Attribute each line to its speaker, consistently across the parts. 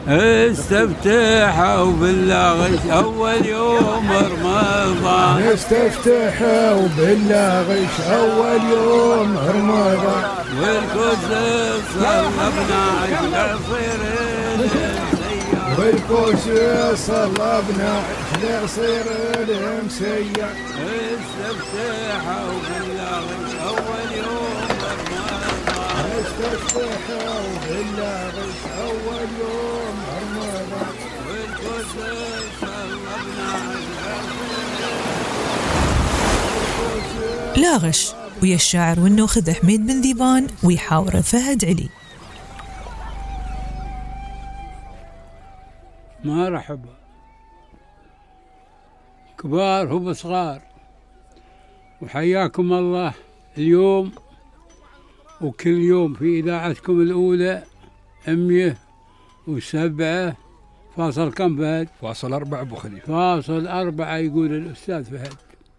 Speaker 1: استفتحوا بالله أول يوم رمضان،
Speaker 2: استفتحوا بالله غش أول يوم رمضان،
Speaker 1: والكوس صلبنا عصير
Speaker 2: والكوس صلبنا عصير المسيا،
Speaker 1: استفتحوا بالله غش أول يوم رمضان،
Speaker 2: استفتحوا بالله غش أول يوم رمضان،
Speaker 1: والكوس صلبنا
Speaker 3: لا غش ويا الشاعر والنوخذ حميد بن ذيبان ويحاور فهد علي.
Speaker 1: مرحبا كبار وصغار، وحياكم الله اليوم وكل يوم في إذاعتكم الأولى 107.4 فهد؟
Speaker 2: فاصل 4 أبو خليفة.
Speaker 1: فاصل 4 يقول الأستاذ فهد.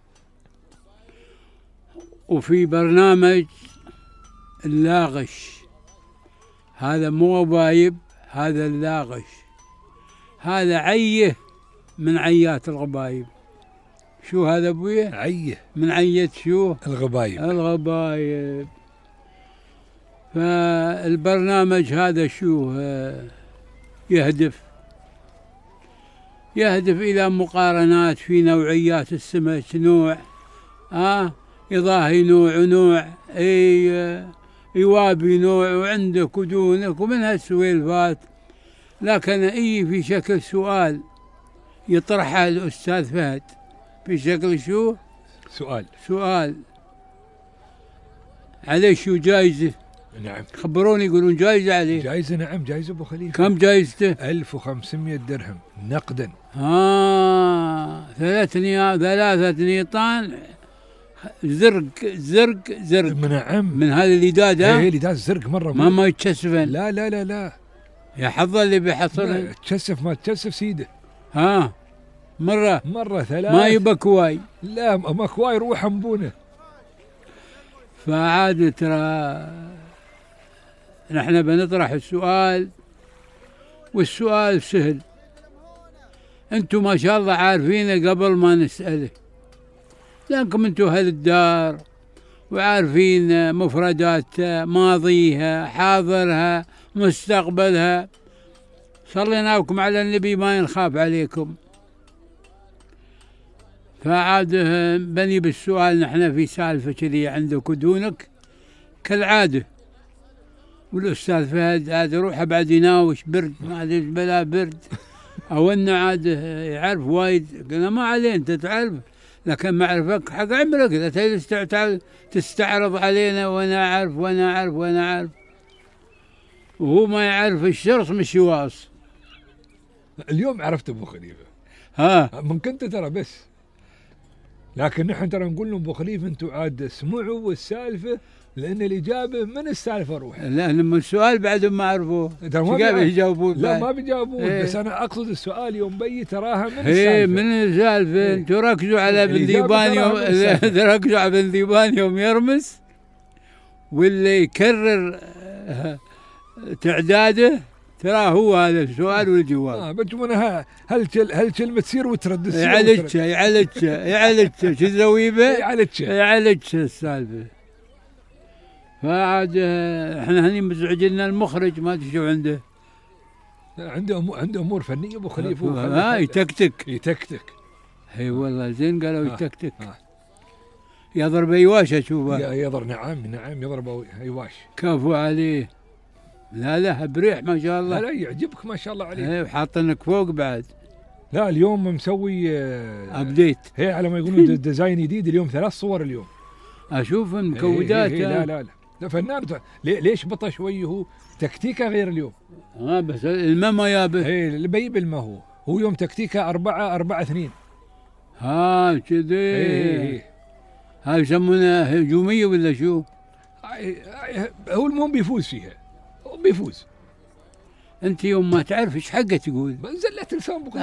Speaker 1: وفي برنامج اللاغش، هذا مو غبايب، هذا اللاغش، هذا عيه من عيات الغبايب. شو هذا ابويا؟
Speaker 2: عيه
Speaker 1: من عية شو؟
Speaker 2: الغبايب.
Speaker 1: الغبايب. فالبرنامج هذا شو يهدف إلى مقارنات في نوعيات السمك، نوع يضاهي نوع ونوع، يوابي نوع، وعندك ودونك ومن هالسويلفات. لكن في شكل سؤال يطرحه الأستاذ فهد في شكل شو؟ سؤال عليه شو جايزة؟
Speaker 2: نعم.
Speaker 1: خبروني، يقولون جايزة عليه.
Speaker 2: جايزة، نعم، جايزة أبو خليفة.
Speaker 1: كم جايزته؟
Speaker 2: 1500 درهم نقدا.
Speaker 1: 3 نيطان زرق.
Speaker 2: نعم.
Speaker 1: من هذا اللي داده؟
Speaker 2: اللي داد زرق مرة.
Speaker 1: ما يتشسفن.
Speaker 2: لا لا لا لا،
Speaker 1: يا حظ اللي بيحصلن.
Speaker 2: تشسف ما تشسف سيده.
Speaker 1: مرة
Speaker 2: 3
Speaker 1: ما يبقى كواي.
Speaker 2: لا ما كواي، روح أنبونه.
Speaker 1: فعاد ترى نحن بنطرح السؤال، والسؤال سهل، انتم ما شاء الله عارفينه قبل ما نسأله، لأنكم انتم أهل الدار وعارفين مفردات ماضيها حاضرها مستقبلها. صليناكم على النبي ما ينخاف عليكم. فعاد بني بالسؤال، نحن في سالفة كذي عندك ودونك كالعادة. والأستاذ فهد عاد روح بعد يناوش برد، ما أدري بلا برد أو إنه عاد يعرف وايد. قلنا ما عليه، أنت تعرف، لكن معرفك حق عمرك، لا تستعرض علينا وأنا أعرف وهو ما يعرف الشرط من الشواص.
Speaker 2: اليوم عرفت أبو خليفة. ممكن أنت ترى بس، لكن نحن ترى نقول لهم أبو خليفة أنتوا عاد اسمعوا السالفة، لأن الإجابة من السالفة روح.
Speaker 1: لا، من السؤال بعدهم ما عرفوه. يجاوبون؟
Speaker 2: لا ما بيجاوبون. بس أنا أقصد السؤال يوم بي تراها من السالفة.
Speaker 1: من السالفة. أنتوا ركزوا على بن ذيبان يوم يرمس، واللي يكرر تعداده ترى هو هذا السؤال والجواب.
Speaker 2: بجمونها هل كلمة تصير وترد.
Speaker 1: يعالجها شو تسوي به؟ يعالجها السالفة. فعاد احنا هني مزعجنا المخرج، ما ادري شو عنده
Speaker 2: امور فنيه ابو خليفه. يتكتك.
Speaker 1: اي والله زين قالوا يتكتك. يضرب ايواش اشوفه.
Speaker 2: يضرب. نعم يضرب ايواش.
Speaker 1: كفو عليه. لا بريح ما شاء الله.
Speaker 2: لا يعجبك ما شاء الله عليه.
Speaker 1: وحاطنك فوق بعد.
Speaker 2: لا اليوم مسوي
Speaker 1: ابديت.
Speaker 2: على ما يقولون ديزاين جديد. اليوم 3 صور اليوم
Speaker 1: اشوف المكودات.
Speaker 2: لا فنان. ليش بطأ شوي؟ هو تكتيكه غير اليوم.
Speaker 1: بس الماء ما يابه.
Speaker 2: اللي بيب الماء هو يوم تكتيكه 4-4-2.
Speaker 1: كذي. هاي يسمونها هجومية ولا شو؟
Speaker 2: هو المهم بيفوز فيها. بيفوز.
Speaker 1: انت يوم ما تعرف ايش حقه تقول.
Speaker 2: زلت لسان بقول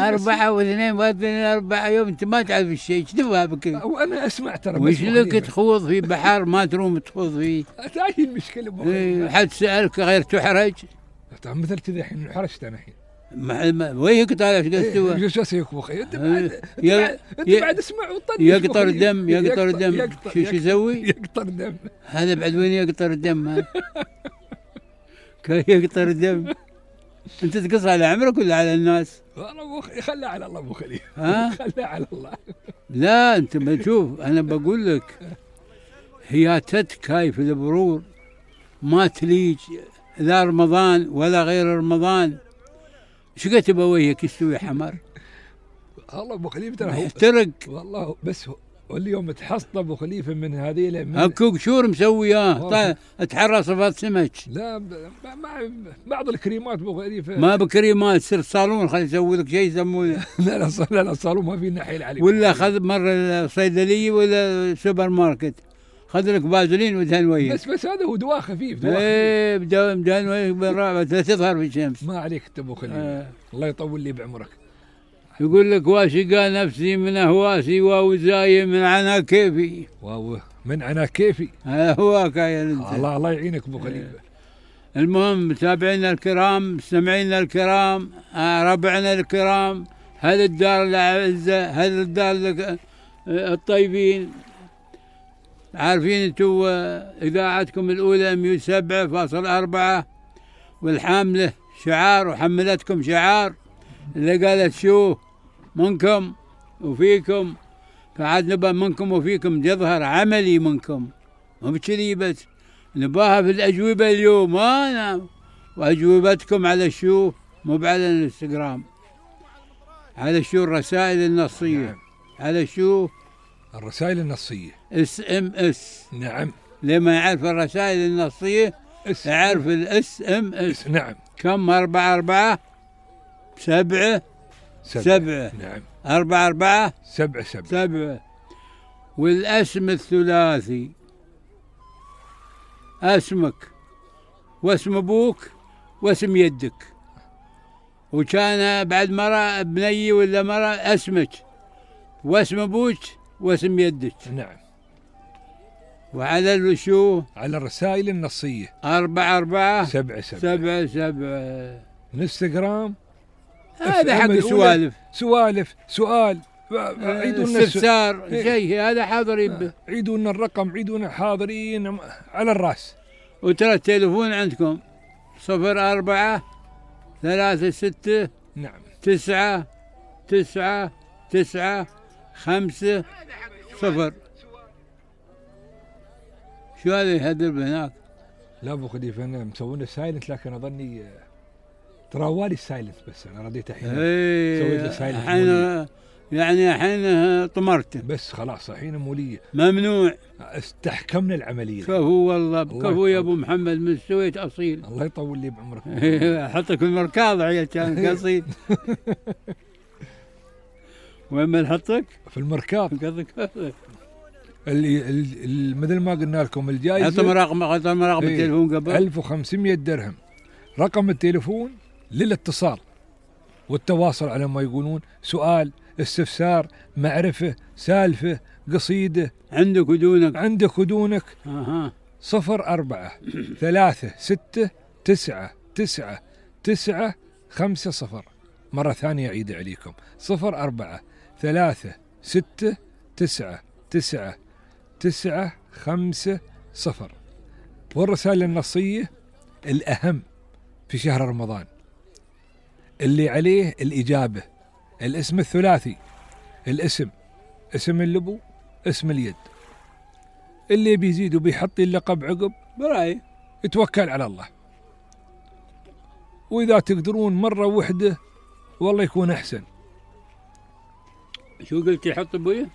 Speaker 1: 4 يوم انت ما تعرف الشيء، ايش تفهمك؟
Speaker 2: وانا اسمع ترى.
Speaker 1: وش لك تخوض في بحر ما تروم تخوض فيه؟
Speaker 2: هاي المشكله.
Speaker 1: حد سألك غير تحرج؟
Speaker 2: مثل كذا الحين حرجت انا الحين.
Speaker 1: ويهك طالع ايش قد
Speaker 2: شو اسوي ابو خليفه؟ انت بعد اسمع وطنش.
Speaker 1: يقطر دم يقطر دم. شو يسوي؟
Speaker 2: يقطر دم.
Speaker 1: هذا بعد وين يقطر الدم هذا؟ كيف يقطر الدم؟ انت تقص على عمرك ولا على الناس؟
Speaker 2: والله خلها على الله ابو خليفه. خلها على الله.
Speaker 1: لا انت ما تشوف، انا بقول لك هياتتك هاي في البرور ما تليج لا رمضان ولا غير رمضان. شو قد تبويك يستوي حمر؟
Speaker 2: والله ابو خليفه ترى
Speaker 1: يحترق
Speaker 2: والله. بس واليوم تحصل ابو خليفه من هذه
Speaker 1: اكو قشور مسوياه تحرى صفات سمك.
Speaker 2: لا مع بعض الكريمات ابو خليفه.
Speaker 1: ما بكريمات، سر صالون خلي يسوي لك شيء يسمونه.
Speaker 2: لا صالون ما في نحيل عليه.
Speaker 1: ولا خذ مره صيدليه ولا سوبر ماركت خذ لك بازلين ودهن وجهك.
Speaker 2: بس هذا هو دواء خفيف. دواء
Speaker 1: ايه دهن وجهك بالرابع لا تظهر في الشمس.
Speaker 2: ما عليك ابو خليفه. الله يطول لي بعمرك.
Speaker 1: يقول لك واشقى نفسي من اهواسي ووزاي من عنا كيفي.
Speaker 2: واو من عنا كيفي.
Speaker 1: هواك يا انت.
Speaker 2: الله يعينك ابو خليفه.
Speaker 1: المهم متابعينا الكرام، مستمعينا الكرام، ربعنا الكرام، هل الدار العزة، هل الدار الطيبين. عارفين انتم اذاعتكم الاولى 107.4 والحامله شعار، وحملتكم شعار اللي قالت شو منكم وفيكم، فعاد نبى منكم وفيكم يظهر عملي منكم، مو بكذي بس، نباها في الأجوبة اليوم. نعم. وأجوبتكم على شو؟ مو على الانستغرام، على شو؟ الرسائل النصية. نعم. على شو؟
Speaker 2: الرسائل النصية
Speaker 1: SMS.
Speaker 2: نعم.
Speaker 1: لما يعرف الرسائل النصية يعرف SMS.
Speaker 2: نعم.
Speaker 1: كم؟ 4 7 7.
Speaker 2: نعم.
Speaker 1: 4
Speaker 2: 7.
Speaker 1: والاسم الثلاثي اسمك واسم ابوك واسم يدك، وكان بعد مرة بني ولا مرة اسمك واسم ابوك واسم يدك.
Speaker 2: نعم.
Speaker 1: وعلى شو؟
Speaker 2: على الرسائل النصية
Speaker 1: 4
Speaker 2: 7 انستغرام.
Speaker 1: هذا حق
Speaker 2: سوالف سؤال عيدوا لنا
Speaker 1: استفسار شيء هذا حاضرين.
Speaker 2: عيدوا لنا الرقم، عيدوا لنا حاضرين على الراس.
Speaker 1: وترى التليفون عندكم 04 36
Speaker 2: نعم
Speaker 1: 9 9 9 5 0. شو هذا يهدر هناك؟
Speaker 2: لا ابو خليفه انا مسوينا سايلنت، لكن اظني ترى والي سايلنت، بس انا رديت الحين سويت له سايلنت
Speaker 1: الحين، يعني الحين طمرته
Speaker 2: بس خلاص الحين موليه
Speaker 1: ممنوع.
Speaker 2: استحكمنا العمليه.
Speaker 1: كفو والله، كفو يا ابو محمد من السويد اصيل.
Speaker 2: الله يطول لي بعمرك.
Speaker 1: حطك في المركاض عيال كان قصيد. وين ما نحطك؟
Speaker 2: في المركاض. اللي مثل ما قلنا لكم الجائزه.
Speaker 1: حط مراقب التليفون قبل
Speaker 2: 1500 درهم. رقم التليفون للاتصال والتواصل على ما يقولون، سؤال، استفسار، معرفة، سالفة، قصيدة،
Speaker 1: عندك
Speaker 2: ودونك. 04 3 6 9 9 9 5 0. مرة ثانية أعيد عليكم 04 3 6 9 9 9 5 0. والرسائل النصية الأهم في شهر رمضان اللي عليه الإجابة، الاسم الثلاثي، الاسم، اسم الأبو، اسم اليد. اللي بيزيد وبيحط اللقب عقب
Speaker 1: براي
Speaker 2: يتوكل على الله. وإذا تقدرون مرة واحدة والله يكون أحسن.
Speaker 1: شو قلت يحط أبويا؟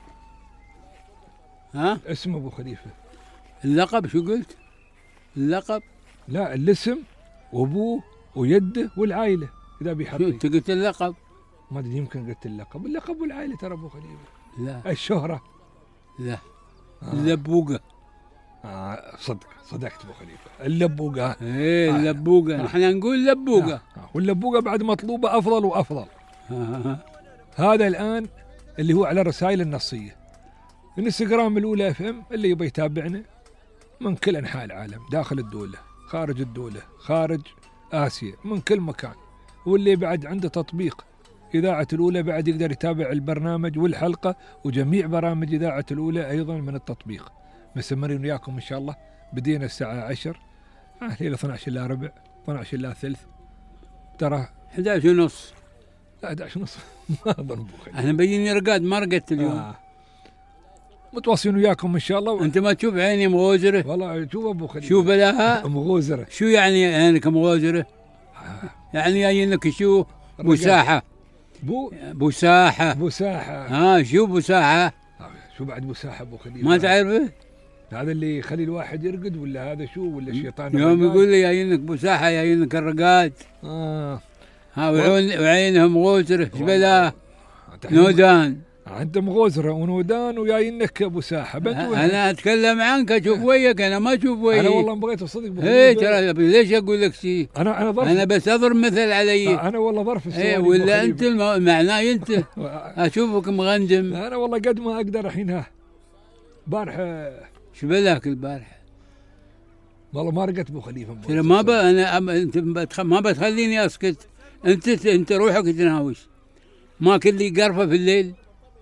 Speaker 2: اسم أبو خليفة.
Speaker 1: اللقب شو قلت؟ اللقب؟
Speaker 2: لا الاسم وأبوه ويده والعائلة. إذا بيحط
Speaker 1: أنت قلت اللقب؟
Speaker 2: ما أدري، يمكن قلت اللقب والعائلة. ترى أبو خليفة
Speaker 1: لا
Speaker 2: الشهرة
Speaker 1: لا اللبوقة.
Speaker 2: صدقت أبو خليفة، اللبوقة.
Speaker 1: إيه اللبوقة، نحن نقول لبوقة.
Speaker 2: واللبوقة بعد مطلوبة أفضل وأفضل. هذا الآن اللي هو على الرسائل النصية. الانستغرام الأولى FM اللي يبي يتابعنا من كل أنحاء العالم، داخل الدولة، خارج الدولة، خارج آسيا، من كل مكان واللي بعد عنده تطبيق إذاعة الأولى بعد يقدر يتابع البرنامج والحلقة وجميع برامج إذاعة الأولى أيضا من التطبيق. مستمرين وياكم إن شاء الله. بدينا الساعة 10 ليلة 12 إلا ربع 12 إلا ثلث ترى
Speaker 1: 11 ونص.
Speaker 2: لا 11 ونص ما أظن
Speaker 1: احنا بيجيني رقاد ما رقدت اليوم.
Speaker 2: متواصلين وياكم إن شاء الله.
Speaker 1: أنت ما تشوف عيني مغوزرة؟
Speaker 2: والله شوف أبو خليل
Speaker 1: شوف لها
Speaker 2: مغوزرة.
Speaker 1: شو يعني عينك مغوزرة؟ يعني عينك شو؟ بساحة بساحة
Speaker 2: بساحة.
Speaker 1: شو بساحة؟
Speaker 2: شو بعد بساحة أبو خليل؟
Speaker 1: ما تعرفه؟
Speaker 2: هذا اللي يخلي الواحد يرقد ولا هذا شو ولا الشيطان؟
Speaker 1: يوم يقول لي عينك بساحة عينك الرقاد. وعينهم مغوزرة شبلا نودان.
Speaker 2: انت مغوزرة ونودان وياينك ابو ساحه.
Speaker 1: انا اتكلم عنك اشوف وياك انا ما اشوف وياك.
Speaker 2: انا والله ما بغيت اصدق.
Speaker 1: ترى ليش اقول لك شيء؟
Speaker 2: انا ظرف.
Speaker 1: انا بس اضرب مثل علي.
Speaker 2: انا والله ظرف السؤال.
Speaker 1: ولا انت معناه انت اشوفك مغندم.
Speaker 2: انا والله قد ما اقدر الحين. بارحه
Speaker 1: شو بلاك البارحه؟
Speaker 2: والله ما رقت ابو خليفه.
Speaker 1: ترى ما انت ما بتخليني اسكت. انت روحك تناوش ما كل قرفه في الليل.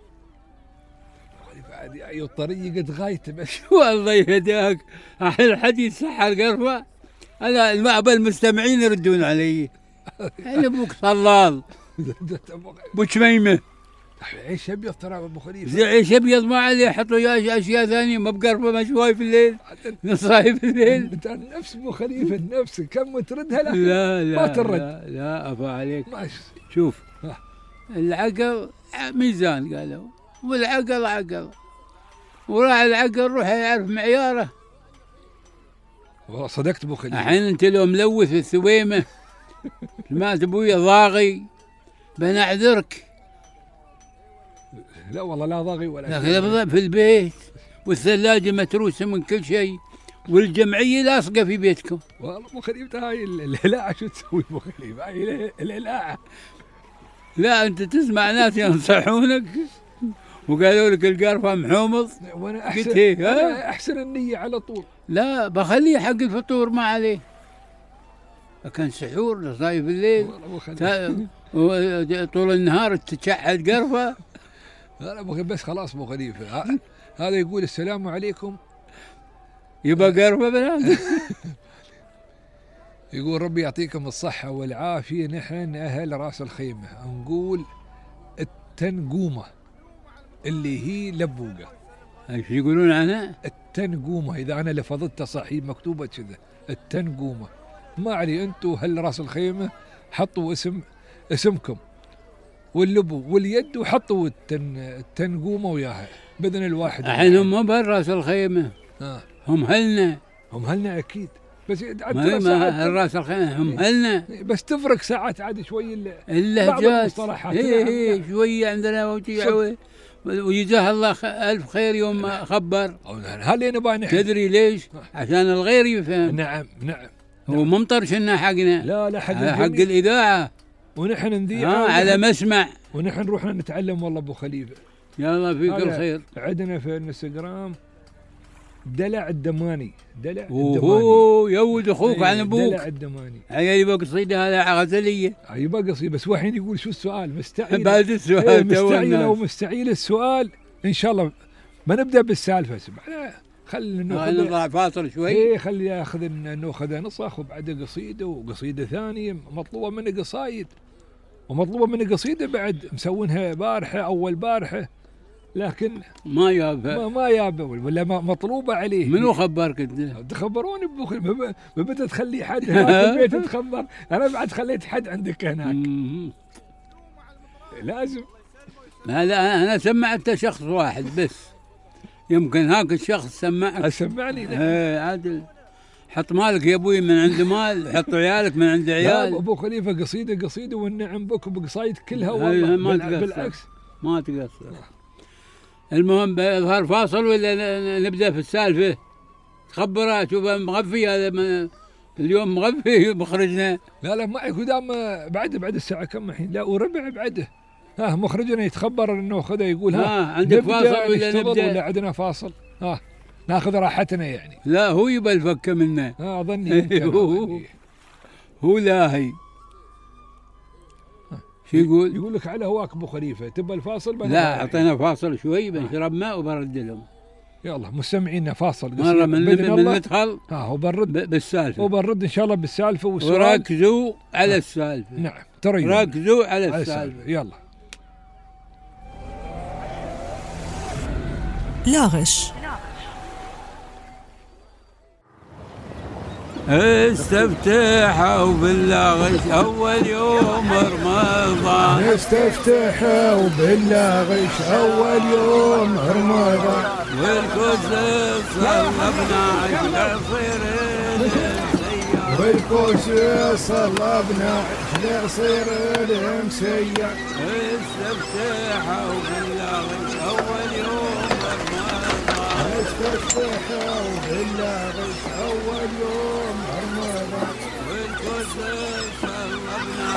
Speaker 2: اي الطريق قد غايته بس.
Speaker 1: والله يهداك الحديث صح القرفه. انا المستمعين يردون علي. انا ابوك صلال ابو شميمه.
Speaker 2: عيش ابيض ترى ابو خليفه.
Speaker 1: عيش ابيض ما عليه حطوا اشياء ثانيه ما بقرفه مشواي في الليل نصاي في الليل.
Speaker 2: نفس ابو خليفه نفس كم تردها لك.
Speaker 1: لا
Speaker 2: ما ترد.
Speaker 1: لا افا عليك.
Speaker 2: شوف
Speaker 1: العقل ميزان قالوا والعقل عقل وراح العقل روح يعرف معياره.
Speaker 2: والله صدقت ابو خليفه.
Speaker 1: الحين انت لو ملوث الثويمه مات ابويا ضاغي بنعذرك.
Speaker 2: لا والله لا ضاغي ولا
Speaker 1: لكن في البيت والثلاجه متروسه من كل شيء والجمعيه لاصقه في بيتكم.
Speaker 2: والله ابو خليفه هاي الهلاعه شو تسوي ابو خليفه؟ هاي الهلاعه.
Speaker 1: لا انت تسمع ناس ينصحونك وقالوا لك القرفه محومض.
Speaker 2: وانا احسن أنا احسن النيه على طول.
Speaker 1: لا بخليه حق الفطور ما عليه. كان سحور صاير في الليل طول النهار تشحد قرفه.
Speaker 2: لا بس خلاص ابو خليفه. هذا يقول السلام عليكم
Speaker 1: يبقى قرفه بنات.
Speaker 2: يقول ربي يعطيكم الصحه والعافيه. نحن اهل راس الخيمه نقول التنقومه اللي هي لبوقه.
Speaker 1: ايش يقولون عنها؟
Speaker 2: التنقومه. اذا انا لفظتها صحيح مكتوبه كذا التنقومه. ما علي انتم هل راس الخيمه حطوا اسمكم واللبو واليد وحطوا التنقومه وياها باذن الواحد.
Speaker 1: الحين هم مو براس الخيمه. هم هلنا
Speaker 2: اكيد. بس
Speaker 1: ما راس الخيمه هم هلنا.
Speaker 2: بس تفرق ساعات عاد شوي
Speaker 1: اللهجات. شوي عندنا وجزاه الله الف خير يوم خبر.
Speaker 2: هل نبغى
Speaker 1: تدري ليش؟ عشان الغير يفهم.
Speaker 2: نعم
Speaker 1: هو ممطرشنا حقنا.
Speaker 2: لا
Speaker 1: حق الاذاعه
Speaker 2: ونحن نذيع
Speaker 1: على مسمع.
Speaker 2: ونحن نروح نتعلم والله ابو خليفه.
Speaker 1: يلا فيك الخير.
Speaker 2: عندنا في الانستغرام دلع الدماني.
Speaker 1: يود اخوك عن ابوك.
Speaker 2: دلع الدماني.
Speaker 1: يبقى قصيده هذا غزليه.
Speaker 2: يبقى قصيده بس واحد يقول شو السؤال مستعيل.
Speaker 1: بعد السؤال
Speaker 2: مستعيل او مستعيل السؤال ان شاء الله. ما نبدا بالسالفه خلينا
Speaker 1: نطلع فاصل شوي.
Speaker 2: خلي ياخذ ناخذ نسخ وبعد قصيده وقصيده ثانيه مطلوبه منه قصايد ومطلوبه منه قصيده بعد مسوينها بارحه اول بارحه لكن
Speaker 1: ما يابه
Speaker 2: ما يابه ولا مطلوبه عليه.
Speaker 1: منو خبرك انت؟
Speaker 2: تخبروني ما بدك تخلي حد هناك في البيت تخبر. انا بعد خليت حد عندك هناك لازم.
Speaker 1: لا انا سمعت شخص واحد بس. يمكن هاك الشخص سمعك.
Speaker 2: سمعني.
Speaker 1: عادل حط مالك يا ابوي من عند مال. حط عيالك من عند عيال.
Speaker 2: ابو خليفه قصيده والنعم بك بقصايد كلها والله بالعكس
Speaker 1: ما تقصر. المهم بيظهر فاصل ولا نبدا في السالفه؟ تخبرها شوف مغفي هذا اليوم مغفي مخرجنا.
Speaker 2: لا معك قدام بعد الساعه كم الحين؟ لا وربع بعده. مخرجنا يتخبر انه خذ يقول
Speaker 1: عندك فاصل ولا نبدا
Speaker 2: ولا عندنا فاصل؟ ناخذ راحتنا يعني.
Speaker 1: لا هو يبى الفكه منا.
Speaker 2: اظني
Speaker 1: هو لاهي. شو يقول؟
Speaker 2: يقول لك على هواك ابو خليفه، تبى الفاصل؟
Speaker 1: لا اعطينا فاصل شوي بنشرب ماء وبرد لهم.
Speaker 2: يلا مستمعينا فاصل
Speaker 1: مرة من ندخل
Speaker 2: وبنرد
Speaker 1: بالسالفة،
Speaker 2: وبنرد ان شاء الله بالسالفة والسؤال.
Speaker 1: وركزوا على السالفة.
Speaker 2: نعم ترى
Speaker 1: ركزوا على السالفة.
Speaker 2: يلا.
Speaker 3: لا غش.
Speaker 1: استفتحوا بالله غش أول يوم رمضان.
Speaker 2: استفتحوا بالله غش أول يوم رمضان.
Speaker 1: والكوس صلبنا عشر عصير
Speaker 2: والكوس صلبنا عشر عصير المسيا.
Speaker 1: استفتحوا بالله غش أول يوم رمضان.
Speaker 2: استفتحوا بالله غش أول يوم رمضان.
Speaker 1: والكوس صلبنا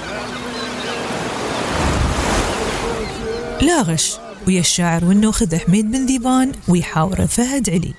Speaker 3: لا غش ويا الشاعر والنوخذ حميد بن ذيبان ويحاوره فهد علي.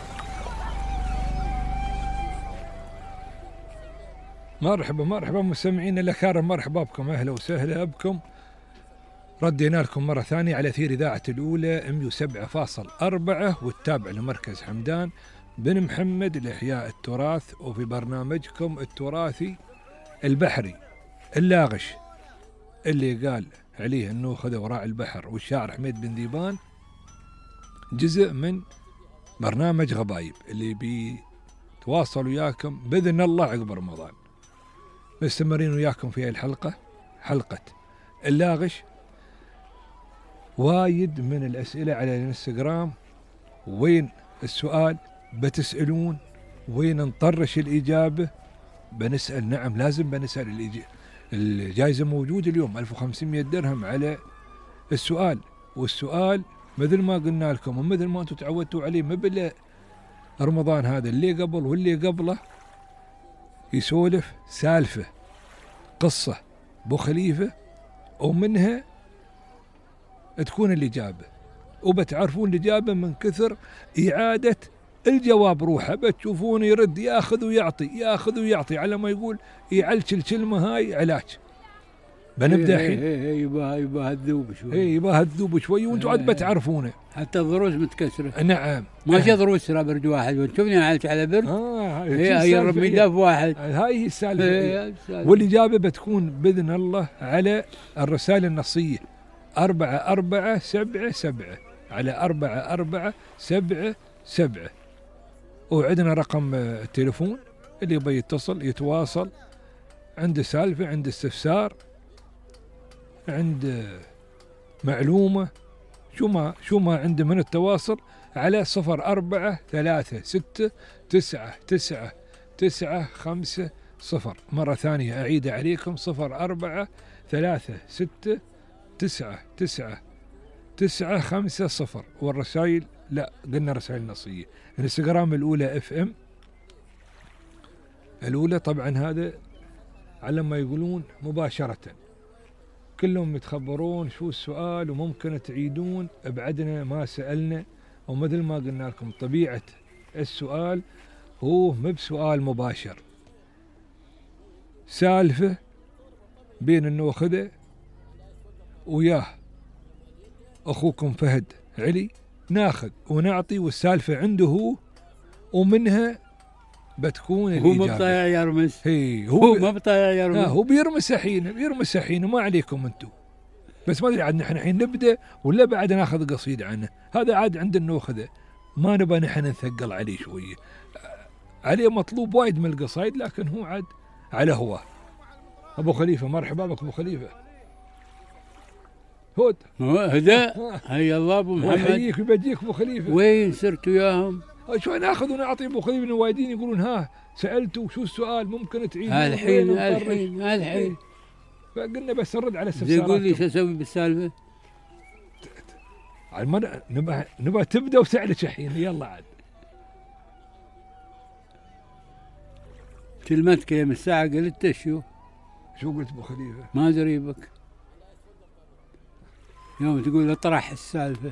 Speaker 2: مرحبا مستمعينا الأكارم، مرحبا بكم، أهلا وسهلا بكم. ردينا لكم مرة ثانية على أثير إذاعة الأولى 107.4 والتابع لمركز حمدان بن محمد لإحياء التراث، وفي برنامجكم التراثي البحري اللاغش اللي قال عليه النوخذ وراء البحر والشاعر حميد بن ذيبان، جزء من برنامج غبايب اللي بيتواصل وياكم بإذن الله عقب رمضان. مستمرين وياكم في الحلقة، حلقة اللاغش. وايد من الأسئلة على الانستغرام، وين السؤال بتسألون، وين نطرش الإجابة بنسأل. نعم لازم بنسأل الجائزة موجودة اليوم 1500 درهم على السؤال. والسؤال مثل ما قلنا لكم ومثل ما أنتم تعودتوا عليه مبلغ رمضان هذا، اللي قبل واللي قبله يسولف سالفة قصة أبو خليفة ومنها تكون الإجابة، وبتعرفون الإجابة من كثر إعادة الجواب روحه. بتشوفون يرد ياخذ ويعطي على ما يقول يعلش الكلمة هاي علاج. بنبدأ الحين.
Speaker 1: يبقى الذوب شوي.
Speaker 2: يبقى الذوب شوي وانتم عاد بتعرفونه.
Speaker 1: حتى الضروس متكسرة.
Speaker 2: نعم.
Speaker 1: ماشي ضروس ترى برد واحد، وشوفني على برد. هي رمي دف واحد.
Speaker 2: هاي هي السالفة. والإجابة بتكون بإذن الله على الرسائل النصية 4477 على 4477. وعندنا رقم التليفون اللي يبي يتصل يتواصل، عنده سالفة، عنده استفسار، عنده معلومة، شو ما عنده من التواصل على 0436999950. مرة ثانية أعيد عليكم 0436999950. والرسائل لا قلنا رسائل نصية. الانستغرام الأولى FM الأولى طبعا هذا على ما يقولون مباشرة، كلهم يتخبرون شو السؤال وممكن تعيدون بعدنا ما سألنا. ومثل ما قلنا لكم طبيعة السؤال هو بسؤال مباشر، سالفة بين النوخذة وياه أخوكم فهد علي، ناخذ ونعطي والسالفة عنده هو، ومنها بتكون
Speaker 1: الإجابة. هو مبطيع يرمس.
Speaker 2: هو
Speaker 1: مبطيع يرمس.
Speaker 2: هو بيرمس الحين وما عليكم انتم. بس ما ادري عاد نحن الحين نبدا ولا بعد ناخذ قصيدة عنه. هذا عاد عند النوخذة ما نبغى نحن نثقل عليه شوية. عليه مطلوب وايد من القصايد لكن هو عاد على هواه. ابو خليفة مرحبا بك ابو خليفة.
Speaker 1: هدى هيا الله ابو محمد.
Speaker 2: يحييك ويبجيك ابو خليفة.
Speaker 1: وين صرت وياهم؟
Speaker 2: شو ناخذ ونعطي ابو خليفة. وايدين يقولون ها سألتوا شو السؤال ممكن تعيد
Speaker 1: الحين
Speaker 2: فقلنا بس نرد على استفساراتكم.
Speaker 1: يقول لي شو اسوي بالسالفة؟
Speaker 2: نبغى تبدا وسألك الحين. يلا عاد
Speaker 1: كلمتك يا الساعة قلت شو
Speaker 2: قلت ابو خليفة؟
Speaker 1: ما ادري بك يوم تقول اطرح السالفة.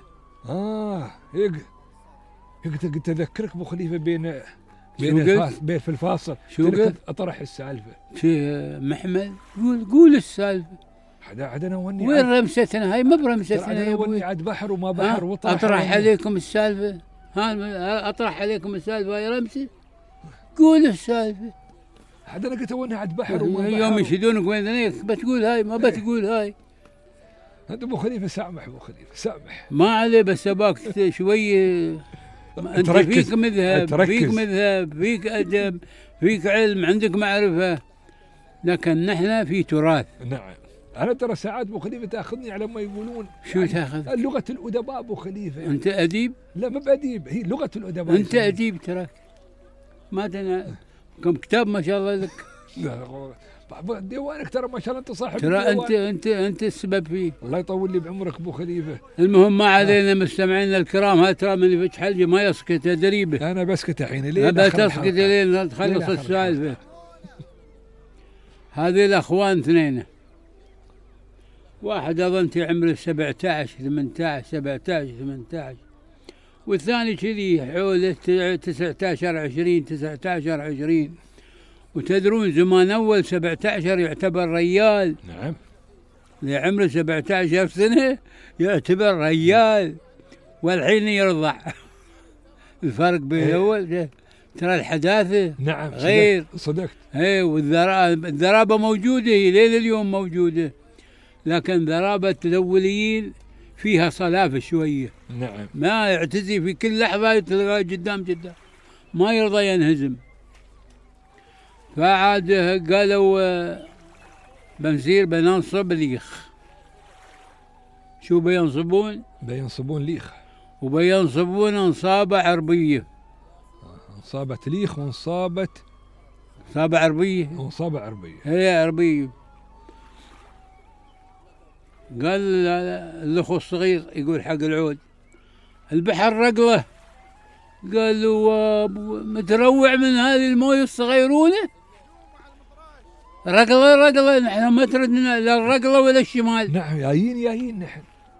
Speaker 2: قلت اذكرك ابو خليفة بين في الفاصل
Speaker 1: شو قلت؟
Speaker 2: اطرح السالفة.
Speaker 1: محمد قول السالفة.
Speaker 2: عدنا وني
Speaker 1: وين رمستنا هاي؟ ما برمستنا
Speaker 2: عدنا
Speaker 1: يا
Speaker 2: وني
Speaker 1: ابوي.
Speaker 2: عاد بحر وما بحر
Speaker 1: اطرح عليكم السالفه، ها اطرح عليكم السالفه يا رمسي، قول السالفه.
Speaker 2: عدنا قلت وني عاد بحر وما بحر.
Speaker 1: يوم يشدونك وين ذنيك بتقول هاي ما بتقول هاي.
Speaker 2: انت ابو خليفه سامح، ابو خليفه سامح.
Speaker 1: ما عليه، بس اباك شويه. انت فيك مذهب، فيك مذهب، فيك ادب، فيك علم، عندك معرفه، لكن نحن في تراث.
Speaker 2: نعم. انا ترى ساعات ابو خليفه تاخذني على ما يقولون
Speaker 1: شو يعني تاخذ؟
Speaker 2: لغه الادباء ابو خليفه. يعني.
Speaker 1: انت اديب؟
Speaker 2: لا ما باديب، هي لغه الادباء.
Speaker 1: انت اديب تراك. ما أنا كم كتاب ما شاء الله لك.
Speaker 2: لا ديوانك ترى ما شاء الله انت صاحب
Speaker 1: ترى انت السبب فيه.
Speaker 2: الله يطول لي بعمرك ابو خليفه.
Speaker 1: المهم ما علينا مستمعينا الكرام، ها ترى من يفتح حلقه ما يسكت دريبه.
Speaker 2: انا بسكت الحين لين
Speaker 1: لا تسكت لين تخلص السالفه. هذه الاخوان اثنين، واحد اظن في عمره 17 18 17 18، والثاني كذي حوله 19 20 19 20. وتدرون زمان اول 17 يعتبر ريال.
Speaker 2: نعم.
Speaker 1: اللي عمره 17 سنه يعتبر ريال، والحين يرضع. الفرق بين الاول ترى الحداثه.
Speaker 2: نعم
Speaker 1: غير.
Speaker 2: صدقت.
Speaker 1: اي والذرابه موجوده، هي ليل اليوم موجوده، لكن ذرابه الاوليين فيها صلافه شويه.
Speaker 2: نعم.
Speaker 1: ما يعتزي في كل لحظه تلقاه قدام ما يرضى ينهزم. فعاد قالوا بنصير بننصب ليخ. شو بينصبون؟
Speaker 2: بينصبون ليخ،
Speaker 1: وبينصبون انصابه عربيه.
Speaker 2: انصابه ليخ وانصابه
Speaker 1: انصابه عربيه.
Speaker 2: وانصابه عربيه.
Speaker 1: هي عربيه. قال الاخو الصغير يقول حق العود البحر رقله. قال له متروع من هذه المويه الصغيرونه؟ رقله نحن ما تردنا لا الرقله ولا الشمال.
Speaker 2: نعم جايين نحن.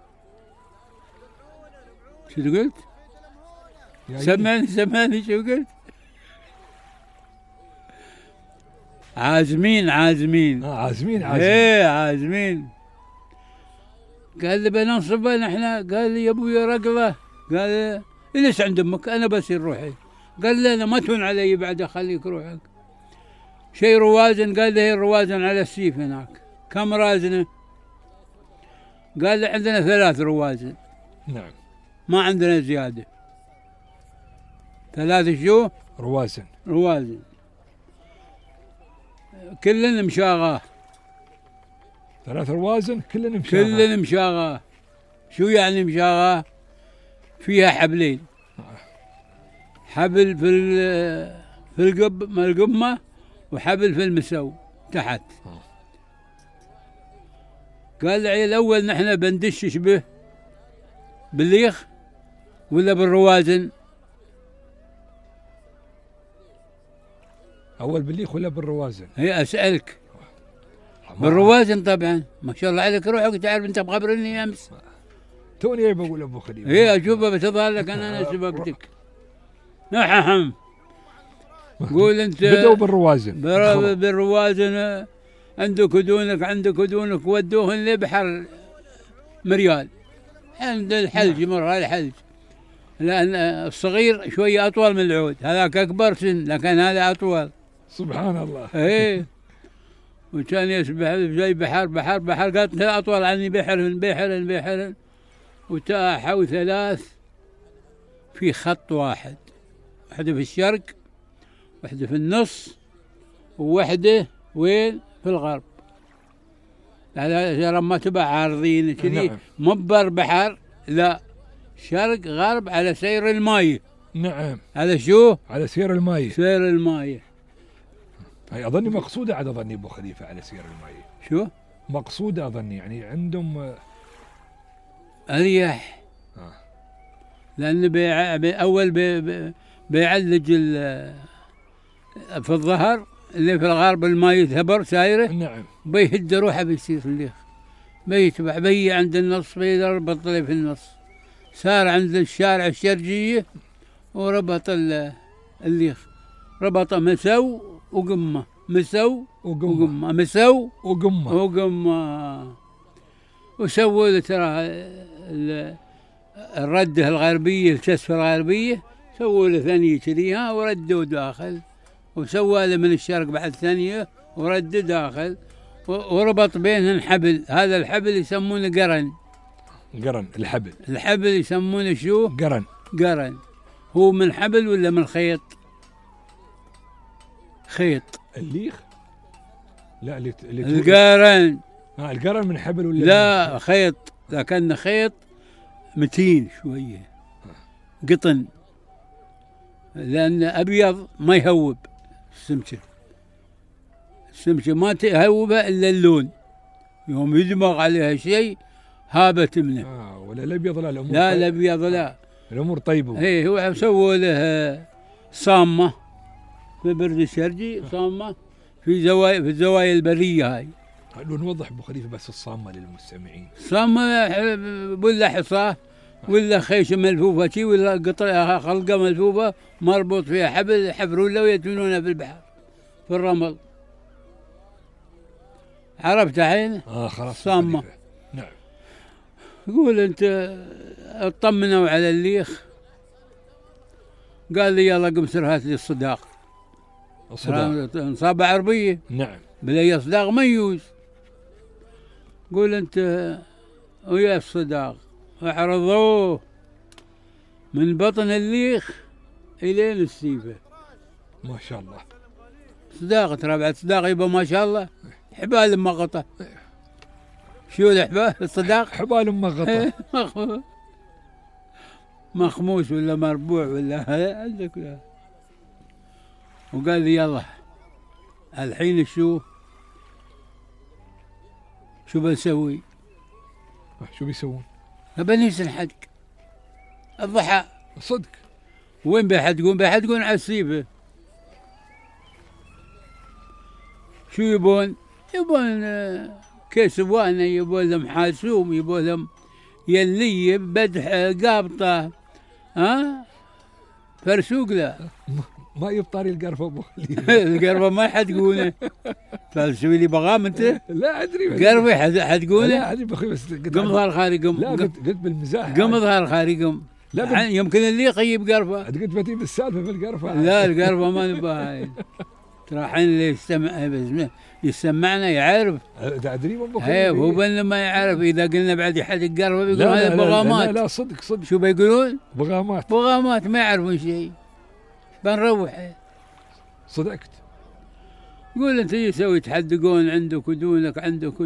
Speaker 1: شو قلت؟ سمعني شو قلت؟ عازمين.
Speaker 2: عازمين.
Speaker 1: ايه عازمين. قال لي بننصبه نحن. قال لي يا ابوي رقله. قال ليش عند امك؟ انا بسير روحي. قال لي انا ما تهون علي بعد، اخليك روحك. شيء روازن. قال لي الروازن على السيف هناك. كم رازنه؟ قال لي عندنا 3 روازن.
Speaker 2: نعم.
Speaker 1: ما عندنا زياده. 3 شو؟ روازن كلن مشاغاه.
Speaker 2: 3 روازن كلن
Speaker 1: مشاغاه. شو يعني مشاغاه؟ فيها حبلين، حبل في القمة وحبل في المسو تحت. قال لي الأول نحن بندش به بالليخ ولا بالروازن؟
Speaker 2: أول بالليخ ولا بالروازن؟
Speaker 1: هي أسألك. بالروازن طبعا. ما شاء الله عليك، روحك تعرف أنت مخبرني أمس.
Speaker 2: توني بقول ابو خليفه.
Speaker 1: ايه اشوفها بتظهر لك انا سبقتك. نحن قول انت.
Speaker 2: بدوا بالروازن.
Speaker 1: بالروازن عندك ودونك ودوهن لبحر مريال عند الحلج. مر الحلج، لان الصغير شويه اطول من العود، هذاك اكبر سن لكن هذا اطول.
Speaker 2: سبحان الله.
Speaker 1: ايه. وكان يسبح زي بحر قالت اطول عني بحر وتاحوا 3 في خط واحد، واحدة في الشرق، واحدة في النص، وواحدة وين؟ في الغرب. هذا ما تبع عارضين كذي.
Speaker 2: نعم.
Speaker 1: مبر بحر، لا شرق غرب على سير الماء.
Speaker 2: نعم.
Speaker 1: هذا شو؟
Speaker 2: على سير الماء. هي أظني مقصودة عاد أظني أبو خليفة على سير الماء.
Speaker 1: شو؟
Speaker 2: مقصودة أظني يعني عندهم
Speaker 1: أريح. لأن أول بيعلج في الظهر اللي في الغرب الماء يتهبر سايره.
Speaker 2: نعم.
Speaker 1: بيهد روحه بيصير في الليخ، بيتبع بي عند النص بيربط في النص. صار عند الشارع الشرجية وربط الليخ، ربط مسو وقمة، مسو وقمة، مسو وقمة. وسووا له ترى الردة الغربية، الكسفة الغربية، سووا له ثانية كذي وردوا داخل، وسوى له من الشرق بعد ثانية ورد داخل، وربط بينهن حبل. هذا الحبل يسمونه قرن.
Speaker 2: قرن
Speaker 1: الحبل يسمونه شو؟ قرن. هو من حبل ولا من خيط؟ خيط.
Speaker 2: الليخ؟ لا
Speaker 1: القرن.
Speaker 2: القرن من حبل ولا
Speaker 1: لا
Speaker 2: من
Speaker 1: خيط، لكن خيط متين شوية، قطن، لأن أبيض ما يهوب السمكة ما تهوبها إلا اللون، يوم يدمغ عليها شيء هابت منه.
Speaker 2: ولا الأبيض لا الأمور
Speaker 1: لا الأبيض لا
Speaker 2: الأمور طيبة.
Speaker 1: إيه هو سووا له صامة في برد الشرجي، صامة في الزوايا البرية هاي.
Speaker 2: لو نوضح أبو خليفة بس الصامة للمستمعين.
Speaker 1: صامة ولا حصاه ولا خيشة ملفوفة شي، ولا قطعة خلقة ملفوفة مربوط فيها حبل يحفرون له ويدفنونها في البحر في الرمل. عرفت الحين؟
Speaker 2: خلاص.
Speaker 1: صامة.
Speaker 2: نعم.
Speaker 1: يقول أنت اطمنوا على الليخ، قال لي يلا قم سر هات لي الصداق. نصابة عربية.
Speaker 2: نعم.
Speaker 1: بلي صداق ميوز. قول أنت ويا الصداق، اعرضوه من بطن الليخ إلين السيفة.
Speaker 2: ما شاء الله.
Speaker 1: صداق ترى بعد صداق يبقى ما شاء الله. حبال مغطى. شو الحبال الصداق؟
Speaker 2: حبال مغطى.
Speaker 1: مخموس ولا مربوع ولا عندك لا. وقال لي يلا الحين شو بنسوي؟
Speaker 2: شو بيسوون؟
Speaker 1: بنيس الحدق الضحى.
Speaker 2: صدق.
Speaker 1: وين بيحدقون على السيفة. شو يبون كيس وانه، يبون لهم حاسوم، يبون لهم يلي بدح قابطة فرسوق. لا
Speaker 2: ما يبطاري القرفة أبو خليفة.
Speaker 1: القرفة ما يحدقونه. فالسوي لي بغام أنت؟
Speaker 2: لا أدري.
Speaker 1: قرفة يحدقونه؟
Speaker 2: لا أدري بخي بس
Speaker 1: قم ظهر خاري قم.
Speaker 2: لا قلت بالمزاح.
Speaker 1: قم ظهر خاري قم.
Speaker 2: لا
Speaker 1: يمكن اللي يخيب قرفة.
Speaker 2: قلت بتجيب السالفة في القرفة.
Speaker 1: لا القرفة ما نبغاها. ترى حين اللي يسمعنا يعرف.
Speaker 2: أدري أبو
Speaker 1: خليفة. هو بل ما يعرف. إذا قلنا بعد يحدق قرفة بيقول هذا بغامات.
Speaker 2: لا صدق.
Speaker 1: شو بيقولون؟
Speaker 2: بغامات
Speaker 1: ما يعرفون شيء. بنروح.
Speaker 2: صدقت.
Speaker 1: قول أنت يسوي تحدقون عندك ودونك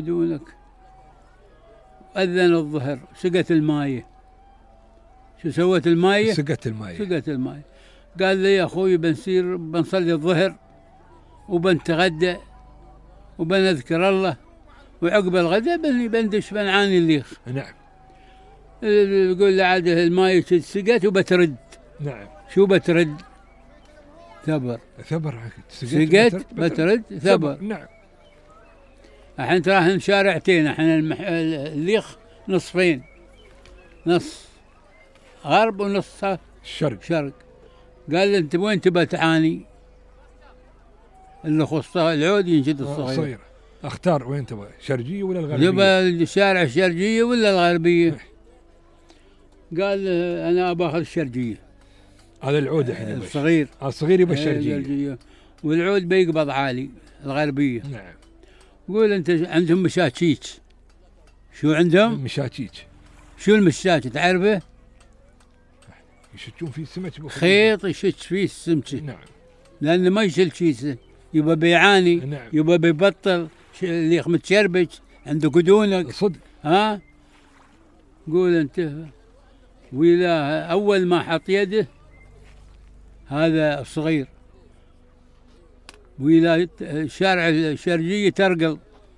Speaker 1: أذن الظهر، سقت الماية. شو سوت الماية؟
Speaker 2: سقت الماية.
Speaker 1: قال لي يا أخوي بنصلي الظهر وبنتغدى وبنذكر الله، وعقب الغداء بندش بنعاني الليخ.
Speaker 2: نعم.
Speaker 1: يقول له عاد الماية سقت وبترد.
Speaker 2: نعم.
Speaker 1: شو بترد؟ ثبر. سقت بترد ثبر.
Speaker 2: نعم.
Speaker 1: الحين تراهن شارعتين، الحين الليخ نصفين، نص غرب ونص شرق. قال لي انت وين تبى تعاني؟ اللي خصها العود ينشد الصغير.
Speaker 2: اختار وين تبغى، شرقية ولا الغربية؟
Speaker 1: يبى الشارع الشرقية ولا الغربية؟ قال انا باخذ الشرقية.
Speaker 2: هذا العود الحين
Speaker 1: الصغير.
Speaker 2: الصغير يبى الشرقية.
Speaker 1: والعود بيقبض عالي الغربية.
Speaker 2: نعم.
Speaker 1: قول انت عندهم مشاتشيش. شو عندهم؟
Speaker 2: مشاتشيش.
Speaker 1: شو المشاتش تعرفه؟
Speaker 2: يشتون فيه السمك.
Speaker 1: خيط يشت فيه السمكة.
Speaker 2: نعم.
Speaker 1: لأنه ما يشيل كيسه، يبقى بيعاني.
Speaker 2: نعم.
Speaker 1: يبقى بيبطل اللي متشربج عنده قدونك.
Speaker 2: صدق.
Speaker 1: قول انت. ولا أول ما حط يده هذا الصغير، ولا الشارع الشرقية ترقل،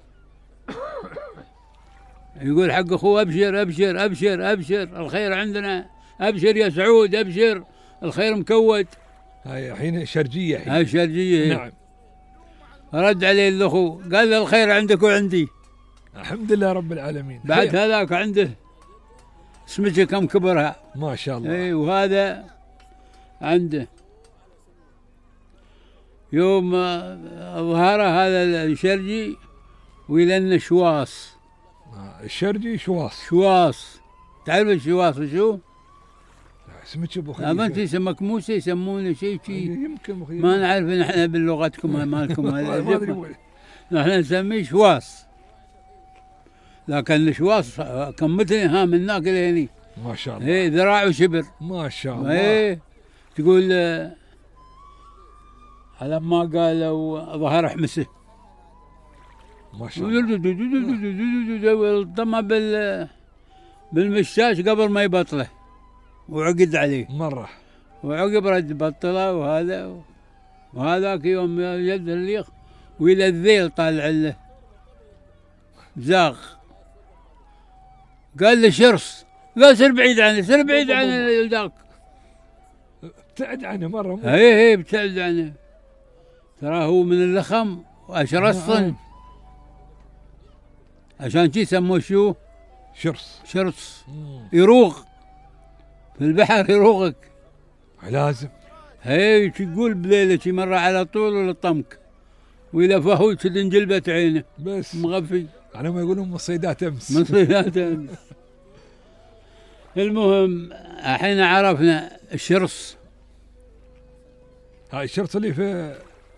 Speaker 1: يقول حق أخوه أبشر أبشر أبشر أبشر الخير عندنا، أبشر يا سعود أبشر الخير مكود.
Speaker 2: هاي الحين شرقية.
Speaker 1: هاي شرقية.
Speaker 2: نعم.
Speaker 1: رد عليه الأخو قال له الخير عندك وعندي.
Speaker 2: الحمد لله رب العالمين.
Speaker 1: بعد هذاك عنده سمكة كم كبرها
Speaker 2: ما شاء الله.
Speaker 1: وهذا عنده يوم ظهر هذا الشرجي ولن شواص.
Speaker 2: الشرجي شواص.
Speaker 1: شواص. تعرف الشواص شو؟
Speaker 2: اسمك ابو خليفه.
Speaker 1: ما انت يسمك موسى يسمونه شيء
Speaker 2: يمكن
Speaker 1: ما نعرف نحن بلغتكم مالكم نحن نسميه شواص، لكن الشواص كان مثل هام هناك لهني
Speaker 2: ما شاء الله.
Speaker 1: ايه ذراع وشبر
Speaker 2: ما شاء الله.
Speaker 1: ايه تقول على ما قالوا ظهر حمسه
Speaker 2: ما شاء الله.
Speaker 1: طمع بالمشاش قبل ما يبطله وعقد عليه
Speaker 2: مرة،
Speaker 1: وعقب رد بطله وهذاك يوم يد الليخ وإلى الذيل طالع له زاغ، قال له شرس، قال سر بعيد عنه، سر بعيد عنه ذاك،
Speaker 2: ابتعد عنه مرة.
Speaker 1: اي ابتعد عنه، ترى هو من اللخم واشرس عشان شي سموه شو؟ شرس. يروغ في البحر يروغك
Speaker 2: لازم.
Speaker 1: هي تقول بليلة شي مرة على طول ولا طمك وإلى فهو انجلبت عينه
Speaker 2: بس
Speaker 1: مغفي
Speaker 2: على ما يقولون مصيدات امس.
Speaker 1: مصيدات امس. المهم الحين عرفنا الشرس.
Speaker 2: هاي الشرس اللي في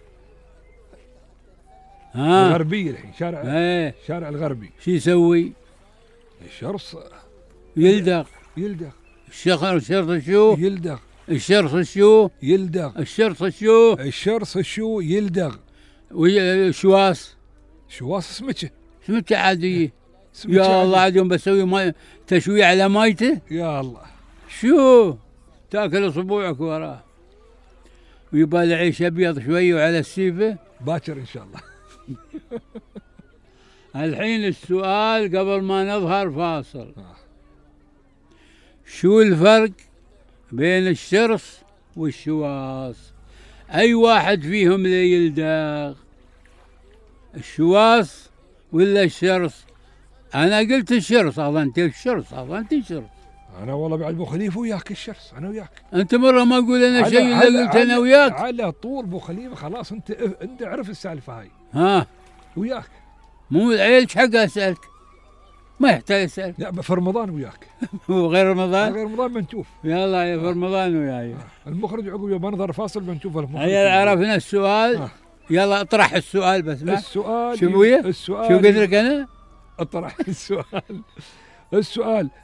Speaker 2: الغربية الحين، شارع الغربي.
Speaker 1: شو يسوي؟
Speaker 2: الشرس
Speaker 1: يلدغ. الشرس شو؟
Speaker 2: يلدغ.
Speaker 1: الشرس شو؟
Speaker 2: يلدغ.
Speaker 1: الشرس شو؟
Speaker 2: يلدغ.
Speaker 1: شواص
Speaker 2: سمكة
Speaker 1: عادية. يا الله عاد يوم بسوي تشويع على مايته
Speaker 2: يا الله
Speaker 1: شو تاكل اصبعك وراه ويبالي عيش ابيض شوي وعلى السيفه
Speaker 2: باكر ان شاء الله.
Speaker 1: الحين السؤال قبل ما نظهر فاصل. شو الفرق بين الشرس والشواص؟ اي واحد فيهم اللي يلدغ، الشواص ولا الشرس؟ انا قلت الشرس، اظنت الشرس.
Speaker 2: انا والله بعد ابو خليفه وياك الشرس، انا وياك.
Speaker 1: انت مره ما اقول انا شيء الا قلت انا وياك
Speaker 2: على طول ابو خليفه. خلاص انت عرف السالفه هاي. وياك
Speaker 1: مو العيل حق اسالك، ما يحتاج اسالك.
Speaker 2: لا في رمضان وياك.
Speaker 1: وغير رمضان؟
Speaker 2: غير رمضان بنشوف.
Speaker 1: يلا يا في رمضان وياي.
Speaker 2: المخرج عقب يوم نظهر فاصل بنشوف المخرج.
Speaker 1: هيا عرفنا السؤال. يلا اطرح السؤال بس.
Speaker 2: السؤال
Speaker 1: شو ابويا؟ شو قلت لك انا؟
Speaker 2: اطرح السؤال.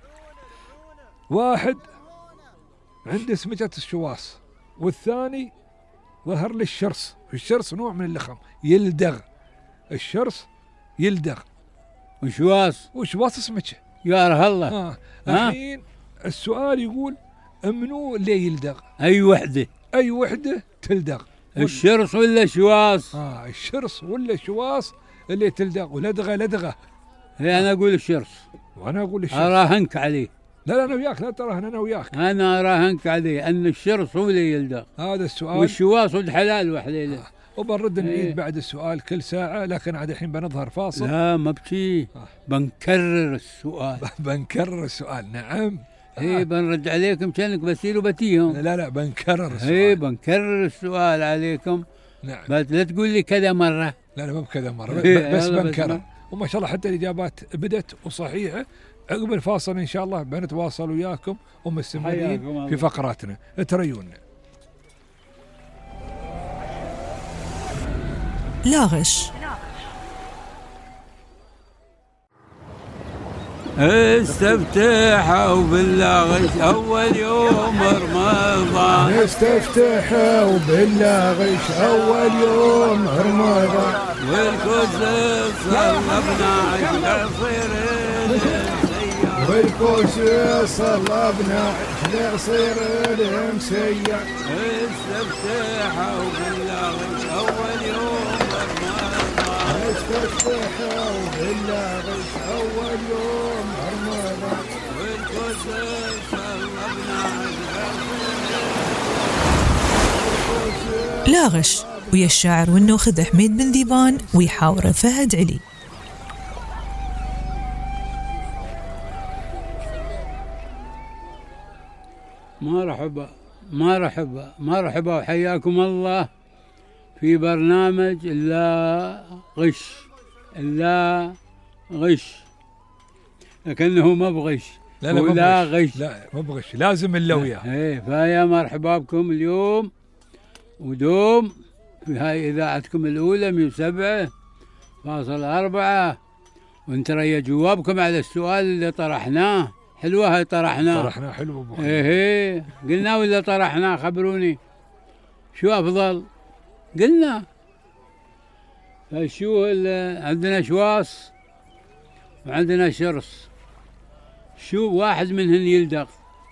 Speaker 2: واحد عنده سمكة الشواص والثاني ظهر لي الشرس نوع من اللخم يلدغ. الشرس يلدغ وشواص سمكة
Speaker 1: يا رح الله.
Speaker 2: الحين السؤال يقول منو اللي يلدغ؟
Speaker 1: اي وحدة
Speaker 2: تلدغ.
Speaker 1: الشرس ولا الشواص؟
Speaker 2: الشرس ولا الشواص اللي تلدغ ولدغه.
Speaker 1: هي انا اقول الشرس.
Speaker 2: وانا اقول الشرس.
Speaker 1: اراهنك عليه.
Speaker 2: لا انا وياك، لا تراهن، انا وياك.
Speaker 1: انا اراهنك عليه ان الشرس هو اللي يلدغ.
Speaker 2: هذا السؤال.
Speaker 1: والشواص والحلال وحليله.
Speaker 2: وبنرد نعيد بعد السؤال كل ساعة، لكن عاد الحين بنظهر فاصل.
Speaker 1: لا ما بشي. بنكرر السؤال. نعم. بنرد عليكم كأنك بسير وبتيهم.
Speaker 2: لا بنكرر السؤال.
Speaker 1: بنكرر السؤال عليكم.
Speaker 2: نعم.
Speaker 1: بس لا تقول لي كذا مرة.
Speaker 2: لا مو بكذا مرة. بس بنكرر. وما شاء الله حتى الإجابات بدت وصحيحة. عقب الفاصل إن شاء الله بنتواصل وياكم ومستمرين في فقراتنا. تريونا.
Speaker 3: لا غش.
Speaker 1: استفتحوا بالله غش أول يوم رمضان.
Speaker 2: استفتحوا بالله غش أول يوم رمضان.
Speaker 1: والكوس صلبنا عشر صير
Speaker 2: والكوس صلبنا عصير المسيع.
Speaker 1: استفتحوا بالله غش أول يوم رمضان.
Speaker 2: استفتحوا بالله غش أول يوم رمضان.
Speaker 1: والكوس صلبنا
Speaker 3: لا غش ويا الشاعر والنوخذ حميد بن ذيبان ويحاوره فهد علي.
Speaker 1: مرحبا وحياكم الله في برنامج لا غش. لكنه ما بغش.
Speaker 2: لا لا
Speaker 1: ولا
Speaker 2: ما
Speaker 1: غش.
Speaker 2: لا ما بغش، لازم الا وياه.
Speaker 1: ايه، فيا مرحبا بكم اليوم ودوم في هاي اذاعتكم الاولى 107.4. ونترى جوابكم على السؤال اللي طرحناه. حلوه هاي
Speaker 2: طرحناه حلو ابو خليفه.
Speaker 1: ايه قلنا ولا طرحناه؟ خبروني شو افضل. قلنا شو عندنا شواص وعندنا شرس. شو واحد منهن يلدغ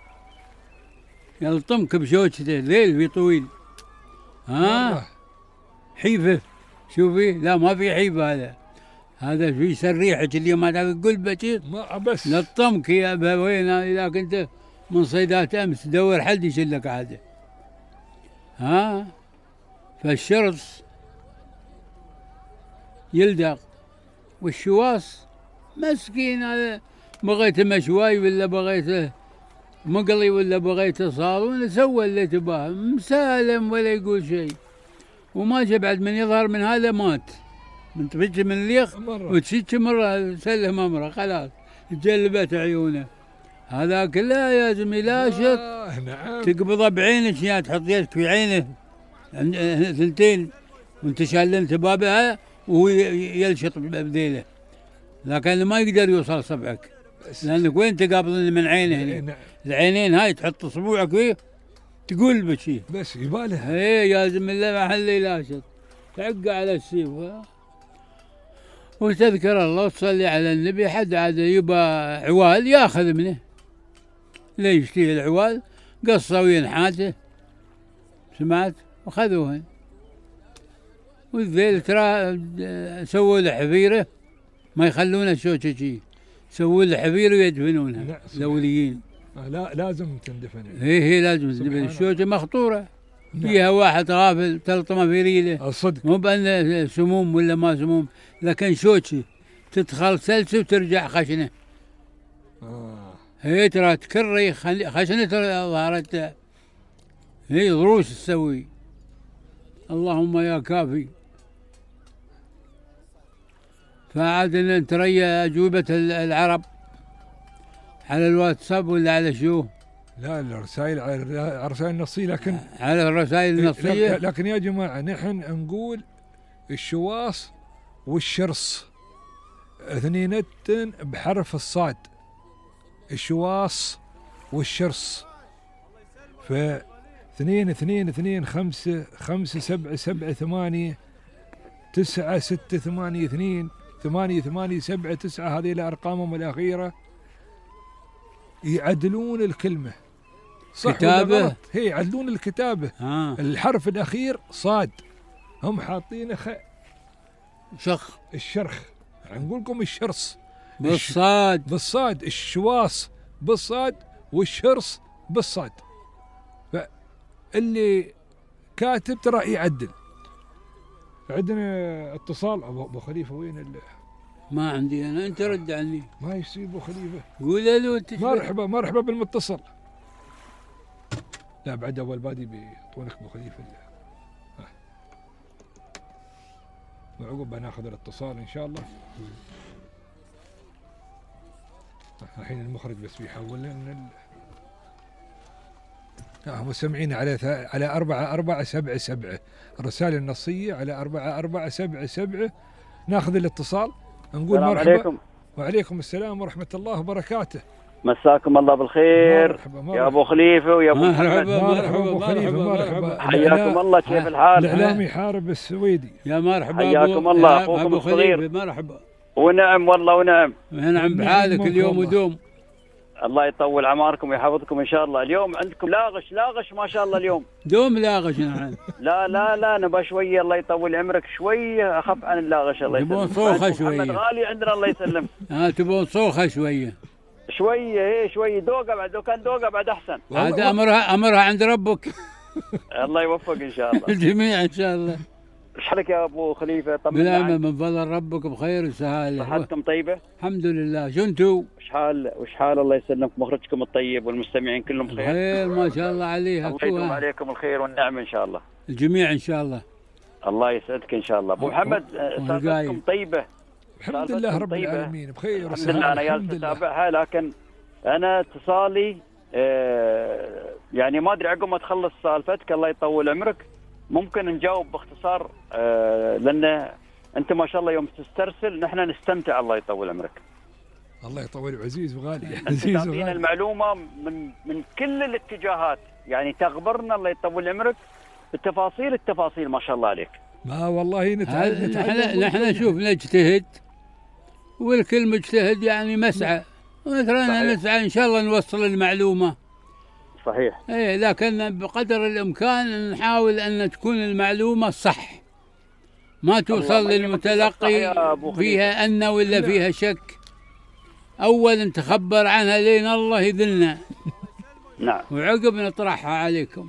Speaker 1: يلطمك بشوكته ليل في طويل. ها حيفه. شوفي، لا ما في حيفه، هذا في سريحك اللي ما تقول بشير
Speaker 2: ما بس
Speaker 1: لطمك يا وين اذا كنت من صيدات امس دور حد يشلك عاده. ها فالشرس يلدغ والشواص مسكين هذا بغيته مشواي ولا بغيته مقلي ولا بغيته صالون سوى اللي تباه مسالم ولا يقول شيء. وما بعد من يظهر من هذا مات من تفج من الليخ وتشيك مرة سلم امره خلاص جلبت عيونه. هذا كله يا زميلاشك
Speaker 2: نعم.
Speaker 1: تقبضه بعينك يا تحط يدك في عينه ثلثين وانت شالنت بابها وهو يلشط بذيله، لكن ما يقدر يوصل صبعك لانك وين تقابض من عينه هنا. العينين هاي تحط اصبعك فيه تقول بشي
Speaker 2: بس يباله.
Speaker 1: ايه يا زميله محل يلاشط تعق على السيف وتذكر الله وتصلي على النبي. حد عاد يبا عوال ياخذ منه لا يشتري العوال قصه وينحاته سمعت وخذوهن. والذيل ترى سووا له حفيره ما يخلونه شوكه شي، سووا له حفيره ويدفنونها الاوليين.
Speaker 2: لا لازم تندفن.
Speaker 1: هي لازم تندفن. الشوكه مخطوره فيها واحد غافل تلطمه في ريله
Speaker 2: الصدق،
Speaker 1: مو بأن سموم ولا ما سموم، لكن شوكه تدخل سلسه وترجع خشنه. هي ترى تكري خشنه ظهرت هي ضروس تسوي. اللهم يا كافي. فعاد نتري أجوبة العرب على الواتساب ولا على شو؟
Speaker 2: لا الرسائل على الرسائل النصية، لكن
Speaker 1: على الرسائل النصية.
Speaker 2: لكن يا جماعة نحن نقول الشواص والشرص اثنين بحرف الصاد. الشواص والشرص ف 2 2 2 5 5 7 7 8 9 6 8 2 8 8 7 9 هذه الأرقامهم الأخيرة يعدلون الكلمة صح
Speaker 1: كتابة.
Speaker 2: هي يعدلون الكتابة. الحرف الأخير صاد هم حاطينه
Speaker 1: شخ
Speaker 2: الشرخ. نقول لكم الشرص
Speaker 1: بالصاد
Speaker 2: الشواص بالصاد والشرص بالصاد. فاللي كاتب ترى يعدل. عندنا اتصال ابو خليفه وين
Speaker 1: ما عندي انا، انت رد عني.
Speaker 2: ما يصير ابو خليفه.
Speaker 1: قول له انت.
Speaker 2: مرحبا بالمتصل. لا بعد اول بادي بيعطونك ابو خليفه. وعقب بناخذ الاتصال ان شاء الله. الحين المخرج بس بيحول لنا مستمعين على 4477 الرسالة النصية على 4477. ناخذ الاتصال نقول مرحبا عليكم. وعليكم السلام ورحمة الله وبركاته.
Speaker 4: مساكم الله بالخير.
Speaker 2: مرحبا.
Speaker 4: يا ابو خليفه ويا ابو
Speaker 2: مرحبا ابو خليفه. مرحبا
Speaker 4: حياكم الله. كيف الحال؟
Speaker 2: الاعلامي حارب السويدي.
Speaker 1: يا مرحبا
Speaker 4: حياكم الله اخوكم الصغير.
Speaker 1: مرحبا.
Speaker 4: ونعم والله ونعم.
Speaker 1: نعم بحالك اليوم ودوم.
Speaker 4: الله يطول عماركم ويحفظكم ان شاء الله. اليوم عندكم لاغش ما شاء الله اليوم.
Speaker 1: دوم لاغش نعم.
Speaker 4: لا نبى شويه الله يطول عمرك شويه اخف عن اللاغش الله يسلمك.
Speaker 1: تبون صوخه شويه.
Speaker 4: محمد غالي عندنا الله يسلم.
Speaker 1: تبون صوخه شويه.
Speaker 4: شويه دوقه لو كان دوقه بعد احسن.
Speaker 1: هذا امرها عند ربك.
Speaker 4: الله يوفق ان شاء الله.
Speaker 1: الجميع ان شاء الله.
Speaker 4: ايش حالك يا ابو خليفه؟ طمنا
Speaker 1: عنك. من فضل ربك بخير وسهاله.
Speaker 4: صحتكم طيبه؟
Speaker 1: الحمد لله. شو انتو؟
Speaker 4: وش حال الله يسلمك مخرجكم الطيب والمستمعين كلهم بخير؟
Speaker 1: خير ما شاء الله عليها.
Speaker 4: الله يدوم عليكم الخير والنعم ان شاء الله.
Speaker 1: الجميع ان شاء الله.
Speaker 4: الله يسعدك ان شاء الله. ابو محمد صحتكم طيبه؟
Speaker 2: الحمد لله رب العالمين بخير
Speaker 4: الحمد لله. انا جالس اتابعها، لكن انا اتصالي يعني ما ادري عقب ما تخلص سالفتك الله يطول عمرك ممكن نجاوب باختصار، لان انت ما شاء الله يوم تسترسل نحن نستمتع. الله يطول عمرك.
Speaker 2: الله يطول عزيز وغالي.
Speaker 4: انت تعطينا المعلومه من كل الاتجاهات، يعني تخبرنا الله يطول عمرك التفاصيل ما شاء الله عليك.
Speaker 2: ما والله نتعلم.
Speaker 1: نحن شوف نجتهد، والكل مجتهد يعني مسعى، مثلا نسعى ان شاء الله نوصل المعلومه.
Speaker 4: صحيح.
Speaker 1: ايه، لكن بقدر الامكان نحاول ان تكون المعلومه صح، ما توصل للمتلقي فيها ان ولا فيها شك. اول تخبر عنها لين الله يذلنا.
Speaker 4: نعم.
Speaker 1: وعقب نطرحها عليكم.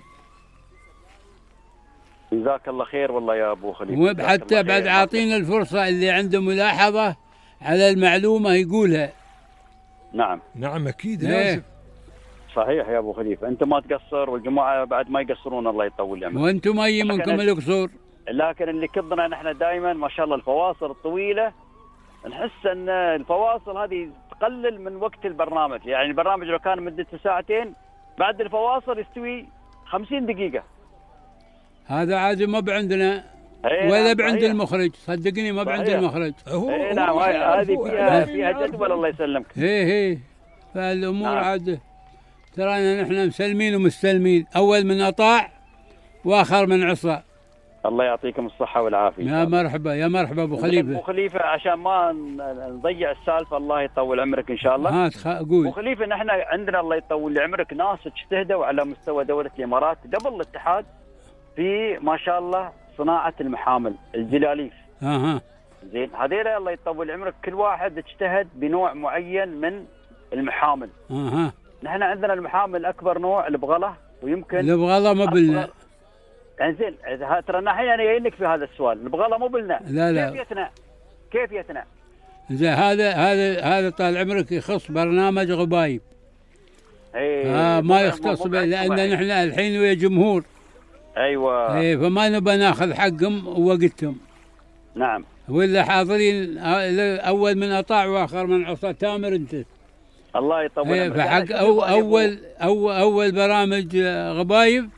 Speaker 4: جزاك الله خير والله يا ابو خليفه.
Speaker 1: وحتى بعد عاطينا الفرصه اللي عنده ملاحظه على المعلومه يقولها.
Speaker 2: نعم اكيد لازم.
Speaker 4: صحيح يا ابو خليفه، انت ما تقصر والجماعه بعد ما يقصرون الله يطول عمرك.
Speaker 1: وانتم ما يهمكم القصور.
Speaker 4: لكن اللي كبرنا نحن دائما ما شاء الله الفواصل الطويله، نحس ان الفواصل هذه تقلل من وقت البرنامج، يعني البرنامج لو كان مدته ساعتين بعد الفواصل يستوي 50 دقيقه.
Speaker 1: هذا عادي ما بعندنا ولا بعند المخرج، صدقني ما بعند المخرج.
Speaker 4: نعم هذه فيها جدول الله يسلمك.
Speaker 1: هي فالامور عاد ترانا نحن مسلمين ومستلمين، اول من اطاع واخر من عصى.
Speaker 4: الله يعطيكم الصحه والعافيه.
Speaker 1: يا مرحبا يا مرحبا ابو خليفه.
Speaker 4: ابو خليفه عشان ما نضيع السالفه الله يطول عمرك ان شاء الله.
Speaker 1: قول.
Speaker 4: ابو خليفه نحن عندنا الله يطول عمرك ناس اجتهدوا على مستوى دوله الامارات قبل الاتحاد في ما شاء الله صناعه المحامل الجلاليف. زين هذول الله يطول عمرك كل واحد اجتهد بنوع معين من المحامل. نحن عندنا المحامل اكبر نوع البغله، ويمكن
Speaker 1: البغله ما بلنا.
Speaker 4: يعني زين ترى نحن انا جاي لك في هذا السؤال، البغله مو بلنا.
Speaker 1: لا
Speaker 4: كيف يتنا؟
Speaker 1: زين هذا طال عمرك يخص برنامج غبايب. ما يختص به، لان نحن الحين ويا جمهور.
Speaker 4: ايوه.
Speaker 1: فما نبى ناخذ حقهم ووقتهم.
Speaker 4: نعم.
Speaker 1: ولا حاضرين اول من اطاع واخر من عصى. تامر انت.
Speaker 4: الله يطول عمرك.
Speaker 1: فحق اول برامج غبايب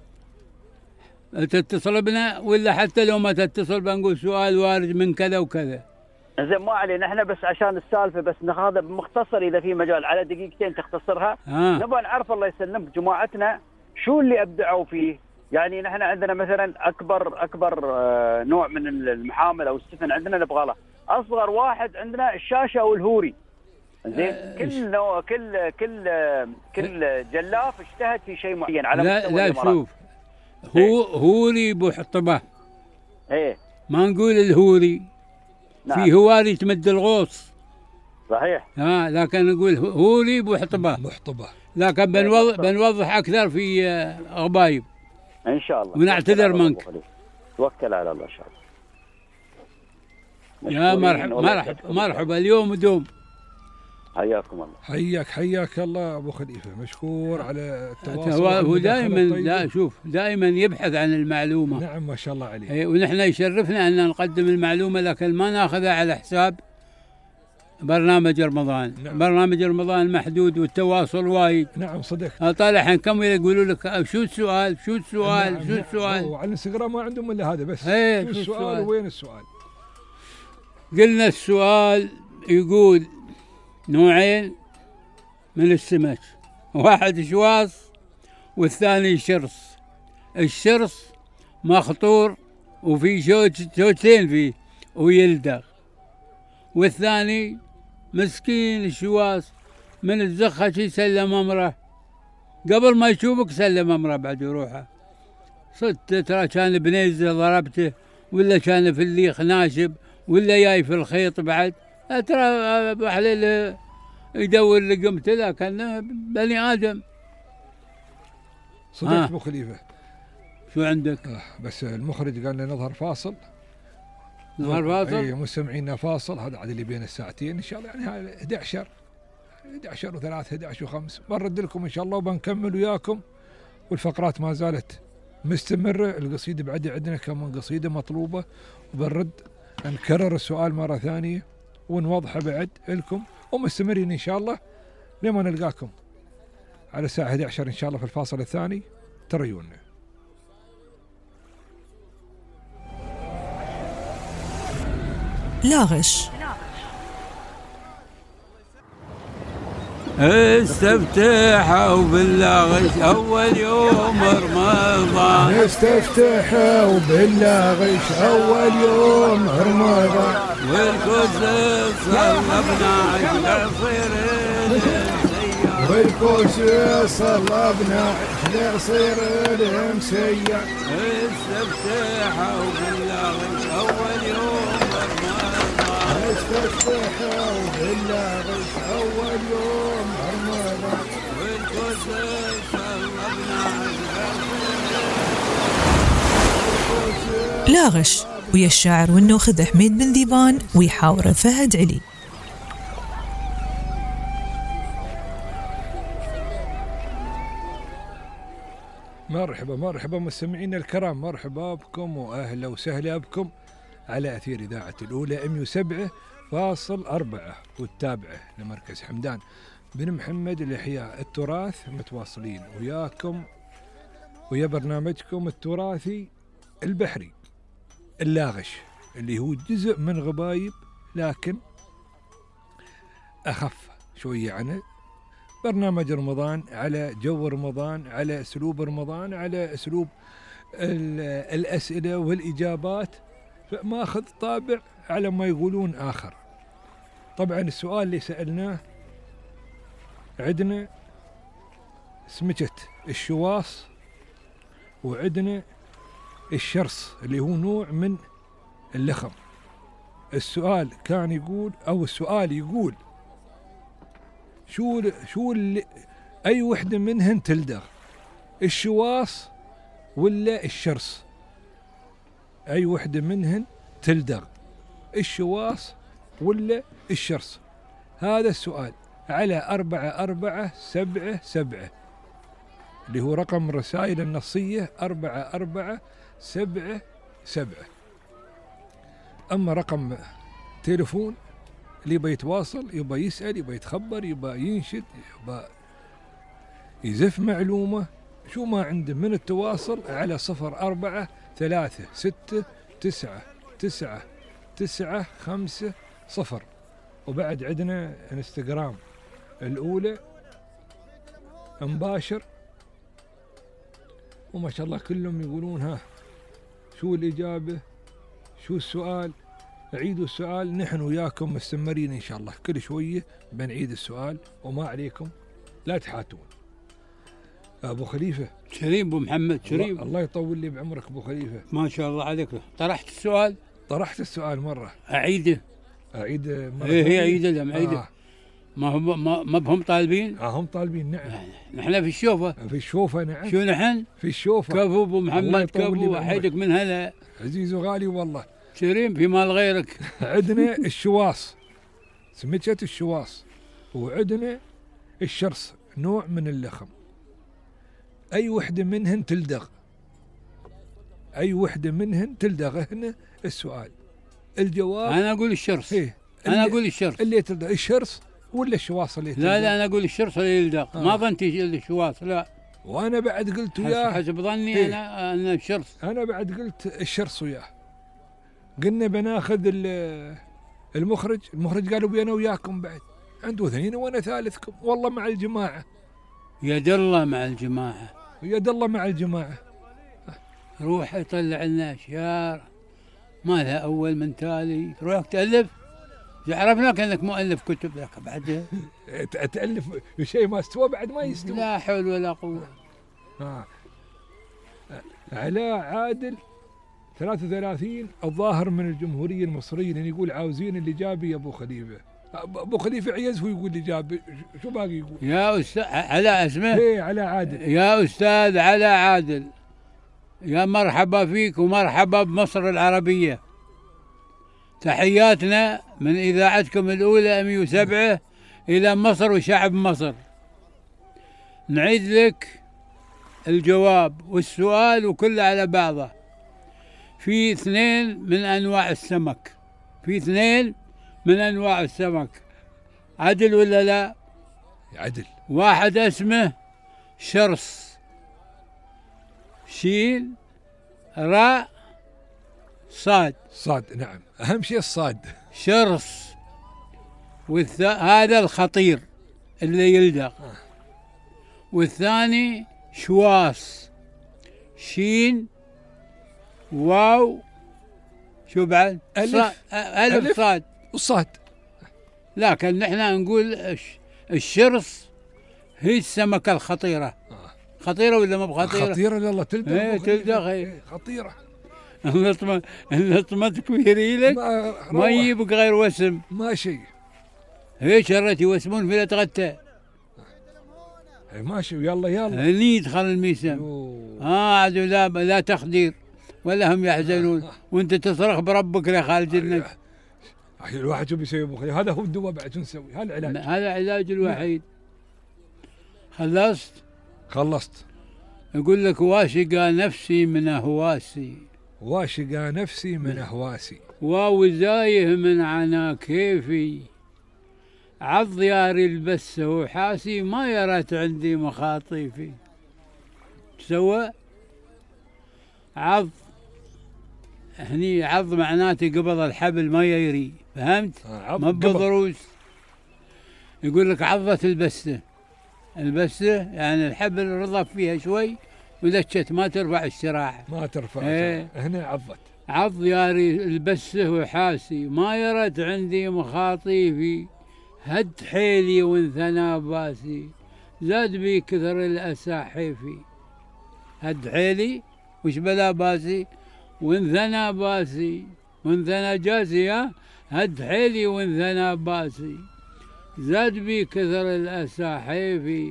Speaker 1: تتصل بنا، ولا حتى لو ما تتصل بنقول سؤال وارد من كذا وكذا.
Speaker 4: زين ما علينا، احنا بس عشان السالفه بس هذا مختصر اذا في مجال على دقيقتين تختصرها. نبغى نعرف الله يسلمك جماعتنا شو اللي ابدعوا فيه. يعني نحن عندنا مثلا اكبر نوع من المحامل او السفن عندنا البغله، اصغر واحد عندنا الشاشه او الهوري. زين كل نوع كل جلاف اجتهد في شيء معين على مستوى
Speaker 1: لا شوف هوري بحطبه. ما نقول الهوري. نعم. في هواري تمد الغوص.
Speaker 4: صحيح.
Speaker 1: لكن نقول هوري بحطبه. لكن بنوضح اكثر في غبايب
Speaker 4: ان شاء الله.
Speaker 1: ونعتذر منك.
Speaker 4: توكل على الله ان شاء الله.
Speaker 1: يا مرحبا اليوم ودوم.
Speaker 4: حياكم الله.
Speaker 2: حياك الله ابو خليفه، مشكور على التواصل.
Speaker 1: هو دائما لا شوف دائما يبحث عن المعلومه.
Speaker 2: نعم ما شاء الله عليه.
Speaker 1: ونحن يشرفنا ان نقدم المعلومه، لكن ما ناخذها على حساب برنامج رمضان. نعم. برنامج رمضان محدود والتواصل وايد.
Speaker 2: نعم صدق.
Speaker 1: طالع كم يقولوا لك شو السؤال.
Speaker 2: نعم. وعلى الانستغرام ما عندهم الا هذا بس.
Speaker 1: شو
Speaker 2: السؤال وين السؤال؟
Speaker 1: قلنا السؤال يقول نوعين من السمك، واحد شواص والثاني شرس. الشرس مخطور وفي شوكتين فيه ويلدغ، والثاني مسكين الشواص من الزخة يسلم امره، قبل ما يشوفك سلم امره بعد يروحه. صدت ترى كان بنيزه ضربته، ولا كان في الليخ ناشب، ولا جاي في الخيط بعد. ترى بحليل يدور لقمته، لكن بني ادم.
Speaker 2: صدق ابو خليفه.
Speaker 1: شو عندك؟
Speaker 2: بس المخرج قال لنا نظهر فاصل.
Speaker 1: اي
Speaker 2: مستمعينا فاصل، هذا عاد اللي بين الساعتين ان شاء الله، يعني 11 و3 11 و5 بنرد لكم ان شاء الله، وبنكمل وياكم. والفقرات ما زالت مستمره. القصيده بعد عندنا كم قصيده مطلوبه، وبنرد نكرر السؤال مره ثانيه ونوضحه بعد لكم، ومستمرين إن شاء الله لما نلقاكم على الساعة 11 إن شاء الله في الفاصل الثاني. تريونا.
Speaker 3: لا غش.
Speaker 1: استفتحوا باللاغش أول يوم رمضان،
Speaker 2: استفتحوا باللاغش أول يوم رمضان،
Speaker 1: والكوز صلبنا عصير،
Speaker 2: والكوز صلبنا عصير المسيع.
Speaker 1: استفتحوا باللاغش أول يوم رمضان،
Speaker 2: استفتحوا باللاغش أول يوم رمضان،
Speaker 1: والكوز صلبنا
Speaker 3: لا غش، ويا الشاعر والنوخذ حميد بن ذيبان ويحاوره فهد علي.
Speaker 2: مرحبا مستمعينا الكرام، مرحبا بكم واهلا وسهلا بكم على اثير اذاعه الاولى 107.4 والتابعه لمركز حمدان بن محمد لاحياء التراث. متواصلين وياكم ويا برنامجكم التراثي البحري اللاغش، اللي هو جزء من غبايب لكن اخف شويه عنه. برنامج رمضان على جو رمضان، على اسلوب رمضان، على اسلوب الاسئله والاجابات، فماخذ طابع على ما يقولون اخر. طبعا السؤال اللي سالناه عندنا سمكه الشواص وعندنا الشرص اللي هو نوع من اللخم. السؤال كان يقول، او السؤال يقول شو اللي اي وحده منهن تلدغ، الشواص ولا الشرص؟ اي وحده منهن تلدغ، الشواص ولا الشرص؟ هذا السؤال على 4477 اللي هو رقم الرسائل النصيه 4477. اما رقم تليفون اللي يبغى يتواصل، يبغى يسأل، يبغى يتخبر، يبغى ينشد، يبغى يزف معلومة، شو ما عنده من التواصل على 0436999950. وبعد عندنا انستغرام الأولى مباشر. وما شاء الله كلهم يقولون ها شو الإجابة، شو السؤال. عيدوا السؤال، نحن وياكم مستمرين إن شاء الله، كل شوية بنعيد السؤال وما عليكم لا تحاتون. أبو خليفة
Speaker 1: شريف، أبو محمد شريف،
Speaker 2: الله يطول لي بعمرك أبو خليفة.
Speaker 1: ما شاء الله عليك. طرحت السؤال،
Speaker 2: طرحت السؤال مرة،
Speaker 1: أعيد
Speaker 2: مرة.
Speaker 1: هي عيدة لم عيدة. ما بهم طالبين؟
Speaker 2: هم طالبين. نعم
Speaker 1: نحن في الشوفة.
Speaker 2: في الشوفة. نعم
Speaker 1: شو نحن؟
Speaker 2: في الشوفة.
Speaker 1: كفو أبو محمد، كفو، أحيدك من هلا
Speaker 2: عزيز وغالي والله.
Speaker 1: شيرين في مال غيرك.
Speaker 2: عندنا الشواص، سمكة الشواص، وعندنا الشرص نوع من اللخم. أي وحدة منهن تلدغ، أي وحدة منهن تلدغ. هنا السؤال، الجواب
Speaker 1: أنا أقول الشرص.
Speaker 2: أنا
Speaker 1: أقول الشرص
Speaker 2: اللي تلدغ، الشرص ولا الشواص اللي تلدغ؟
Speaker 1: لا أنا أقول الشرص اللي يلدغ. ما ظنتي الشواص، لا.
Speaker 2: وأنا بعد قلت وياه
Speaker 1: حسب ظني أنا أن الشرص.
Speaker 2: أنا بعد قلت الشرص وياه. قلنا بناخذ المخرج قالوا بينا وياكم بعد، عنده اثنين وانا ثالثكم، والله مع الجماعة.
Speaker 1: يد الله مع الجماعة،
Speaker 2: يد الله مع الجماعة.
Speaker 1: روح يطلع لنا أشياء ما لها أول من تالي، روح تألف. عرفناك أنك مؤلف كتب لك بعد
Speaker 2: تألف شيء ما استوى بعد ما يستوى.
Speaker 1: لا حول ولا قوة.
Speaker 2: علاء عادل 33 الظاهر من الجمهورية المصرية، اللي يقول عاوزين الإجابة يا أبو خليفة. أبو خليفة عيز هو يقول الإجابة، شو باقي يقول؟
Speaker 1: يا أستاذ علاء اسمه؟
Speaker 2: إيه علاء عادل.
Speaker 1: يا أستاذ علاء عادل، يا مرحبا فيك ومرحبا بمصر العربية. تحياتنا من إذاعتكم الأولى 107 إلى مصر وشعب مصر. نعيد لك الجواب والسؤال وكله على بعضه. في 2 من أنواع السمك، في 2 من أنواع السمك. عدل ولا لا؟
Speaker 2: عدل.
Speaker 1: واحد اسمه شرص، شين راء صاد.
Speaker 2: صاد، نعم، أهم شيء الصاد.
Speaker 1: شرص. هذا الخطير اللي يلدغ. والثاني شواص، شين واو شو بعد؟ ألف صاد
Speaker 2: والصاد.
Speaker 1: لكن نحن نقول الشرص هي السمكة الخطيرة. خطيرة ولا ما بخطيرة؟
Speaker 2: خطيرة والله، تلدغ.
Speaker 1: ايه تلدغ.
Speaker 2: خطيرة.
Speaker 1: اللطمة كبيرة لك ما يجيبك غير وسم،
Speaker 2: ما شيء.
Speaker 1: هي شرت يوسمون في تغتى.
Speaker 2: ماشي، يلا
Speaker 1: هني يدخل الميسم. عادوا لا تخدير ولا هم يحزنون. وانت تصرخ بربك يا خالد جنك.
Speaker 2: الواحد شو بيسوي ابو خليل؟ هذا هو الدواء، بعد شو نسوي؟ هذا العلاج،
Speaker 1: هذا العلاج الوحيد. خلصت. يقول لك واشقى نفسي من اهواسي،
Speaker 2: واشقى نفسي من اهواسي،
Speaker 1: ووزايه من عنا كيفي، عض ياري البسه وحاسي، ما يرت عندي مخاطيفي. سوى عض، هني عض معناته قبض الحبل ما يري، فهمت؟ ما بضروس. يقول لك عضت البسه. البسه يعني الحبل رضف فيها شوي ولشت، ما ترفع الشراع،
Speaker 2: ما ترفع. هنا عضت.
Speaker 1: عض ياري البسه وحاسي، ما يرت عندي مخاطيفي، هد حيلي وانثنى باسي، زاد بي كثر الأسى حيفي. هد حيلي وش بلا باسي؟ وانثنى باسي، وانثنى جاسي. هد حيلي وانثنى باسي، زاد بي كثر الأسى حيفي،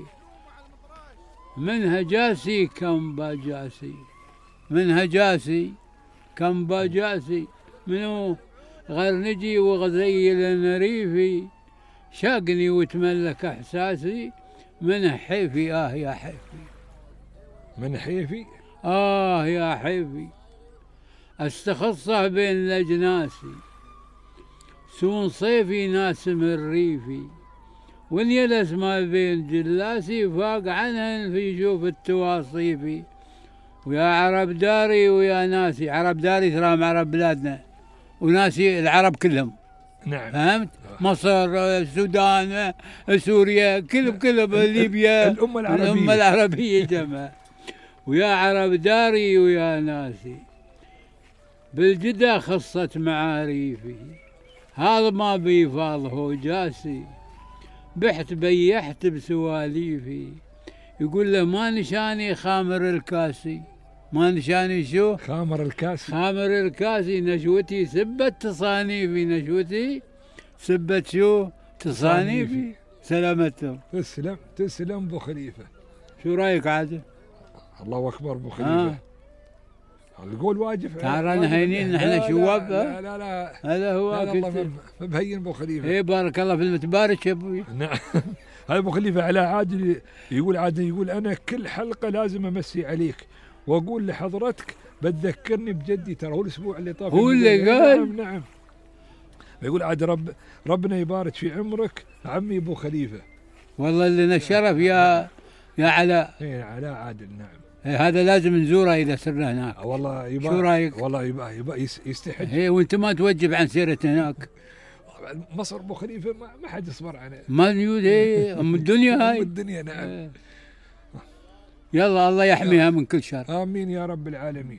Speaker 1: منها جاسي كم باجاسي، منها جاسي كم باجاسي، منو غير نجي وغزيل ريفي، شاقني وتملك احساسي، من حيفي يا حيفي،
Speaker 2: من حيفي
Speaker 1: يا حيفي، استخصه بين لجناسي، سون صيفي ناسم الريفي، واليلس ما بين جلاسي، فاق عنهن في جوف التواصيفي، ويا عرب داري ويا ناسي. عرب داري تراهم عرب بلادنا، وناسي العرب كلهم.
Speaker 2: نعم،
Speaker 1: فهمت؟ مصر، السودان، سوريا، كلهم ليبيا، الأمة العربية جمع. ويا عرب داري ويا ناسي، بالجدا خصت معاريفي، هذا ما بيفاض هو جاسي، بحت بيحت بسواليفي. يقول له ما نشاني خامر الكاسي، ما نشاني شو؟
Speaker 2: خامر الكاسي.
Speaker 1: خامر الكاسي، نشوتي سبت تصانيفي، نشوتي سبت شو؟ تصانيفي. سلامتهم.
Speaker 2: تسلم ابو خليفه.
Speaker 1: شو رايك عاد؟
Speaker 2: الله اكبر ابو خليفه. القول واجب.
Speaker 1: تعالى هينين نحن شواب.
Speaker 2: لا
Speaker 1: هذا هو.
Speaker 2: الله مبهين ابو خليفه.
Speaker 1: ايه بارك الله في المتبارك يا ابوي.
Speaker 2: نعم. هذا ابو خليفه على عادل يقول انا كل حلقه لازم امسي عليك واقول لحضرتك بتذكرني بجدي، ترى هو الاسبوع اللي طاف.
Speaker 1: هو اللي قال.
Speaker 2: نعم. يقول عاد ربنا يبارك في عمرك عمي ابو خليفه.
Speaker 1: والله لنا الشرف يا علاء.
Speaker 2: ايه علاء عادل. نعم.
Speaker 1: هذا لازم نزوره اذا صرنا هناك.
Speaker 2: والله يبقى.
Speaker 1: شو رايك؟
Speaker 2: والله يبقى يستحج.
Speaker 1: ايه وانت ما توجب عن سيرة هناك.
Speaker 2: مصر ابو خليفه ما حد يصبر عنه.
Speaker 1: ما نيود. ايه ام الدنيا هاي.
Speaker 2: ام الدنيا. نعم.
Speaker 1: ايه. يلا الله يحميها من كل شر.
Speaker 2: امين يا رب العالمين.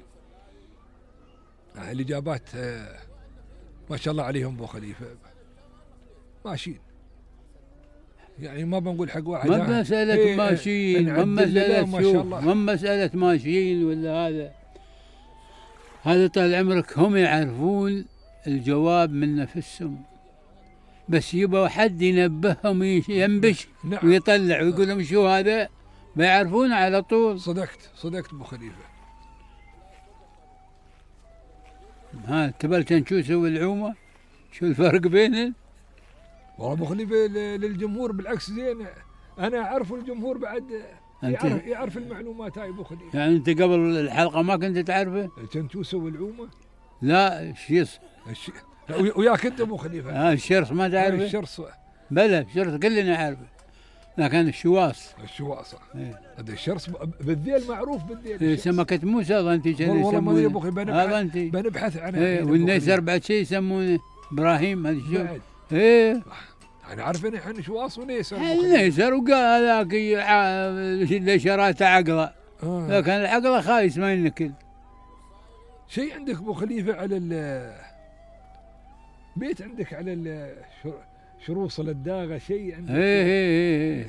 Speaker 2: الاجابات ما شاء الله عليهم ابو خليفه، ماشيين. يعني ما بنقول حق واحد.
Speaker 1: ما مسألة ماشيين، ما مسألة شوف، ما مسألة ماشيين ولا هذا طال عمرك. هم يعرفون الجواب من نفسهم، بس يبغى حد ينبههم ينبش. نعم. ويطلع ويقول لهم شو هذا، ما يعرفون على طول.
Speaker 2: صدقت ابو خليفه.
Speaker 1: تبل تنشوس والعومه، شو الفرق بينهم؟
Speaker 2: والله ابو خليفه للجمهور بالعكس زين، انا اعرف الجمهور بعد يعرف المعلومات هاي ابو خليفه.
Speaker 1: يعني انت قبل الحلقه ما كنت تعرفه؟
Speaker 2: التنتوسه والعومه؟
Speaker 1: لا
Speaker 2: وياك انت ابو خليفه.
Speaker 1: الشرص ما تعرفه؟
Speaker 2: الشرص
Speaker 1: بلى الشرص كلنا عارفه، لكن الشواص.
Speaker 2: الشواص هذا الشرص بالذيل معروف بالذيل.
Speaker 1: سمكة موسى ظنتي كانوا
Speaker 2: والله ما ادري ابو اخي
Speaker 1: بنبحث
Speaker 2: عنه.
Speaker 1: والنيسر بعد شيء يسمونه ابراهيم هذا شو؟
Speaker 2: انا عارف ان احنا شواص ونيسر.
Speaker 1: النيسر وقال هذاك اللي شراته عقله، لكن العقله خايس ما ينكل.
Speaker 2: شيء عندك ابو خليفه على بيت عندك على شروص الداغه شيء عندك؟
Speaker 1: ايه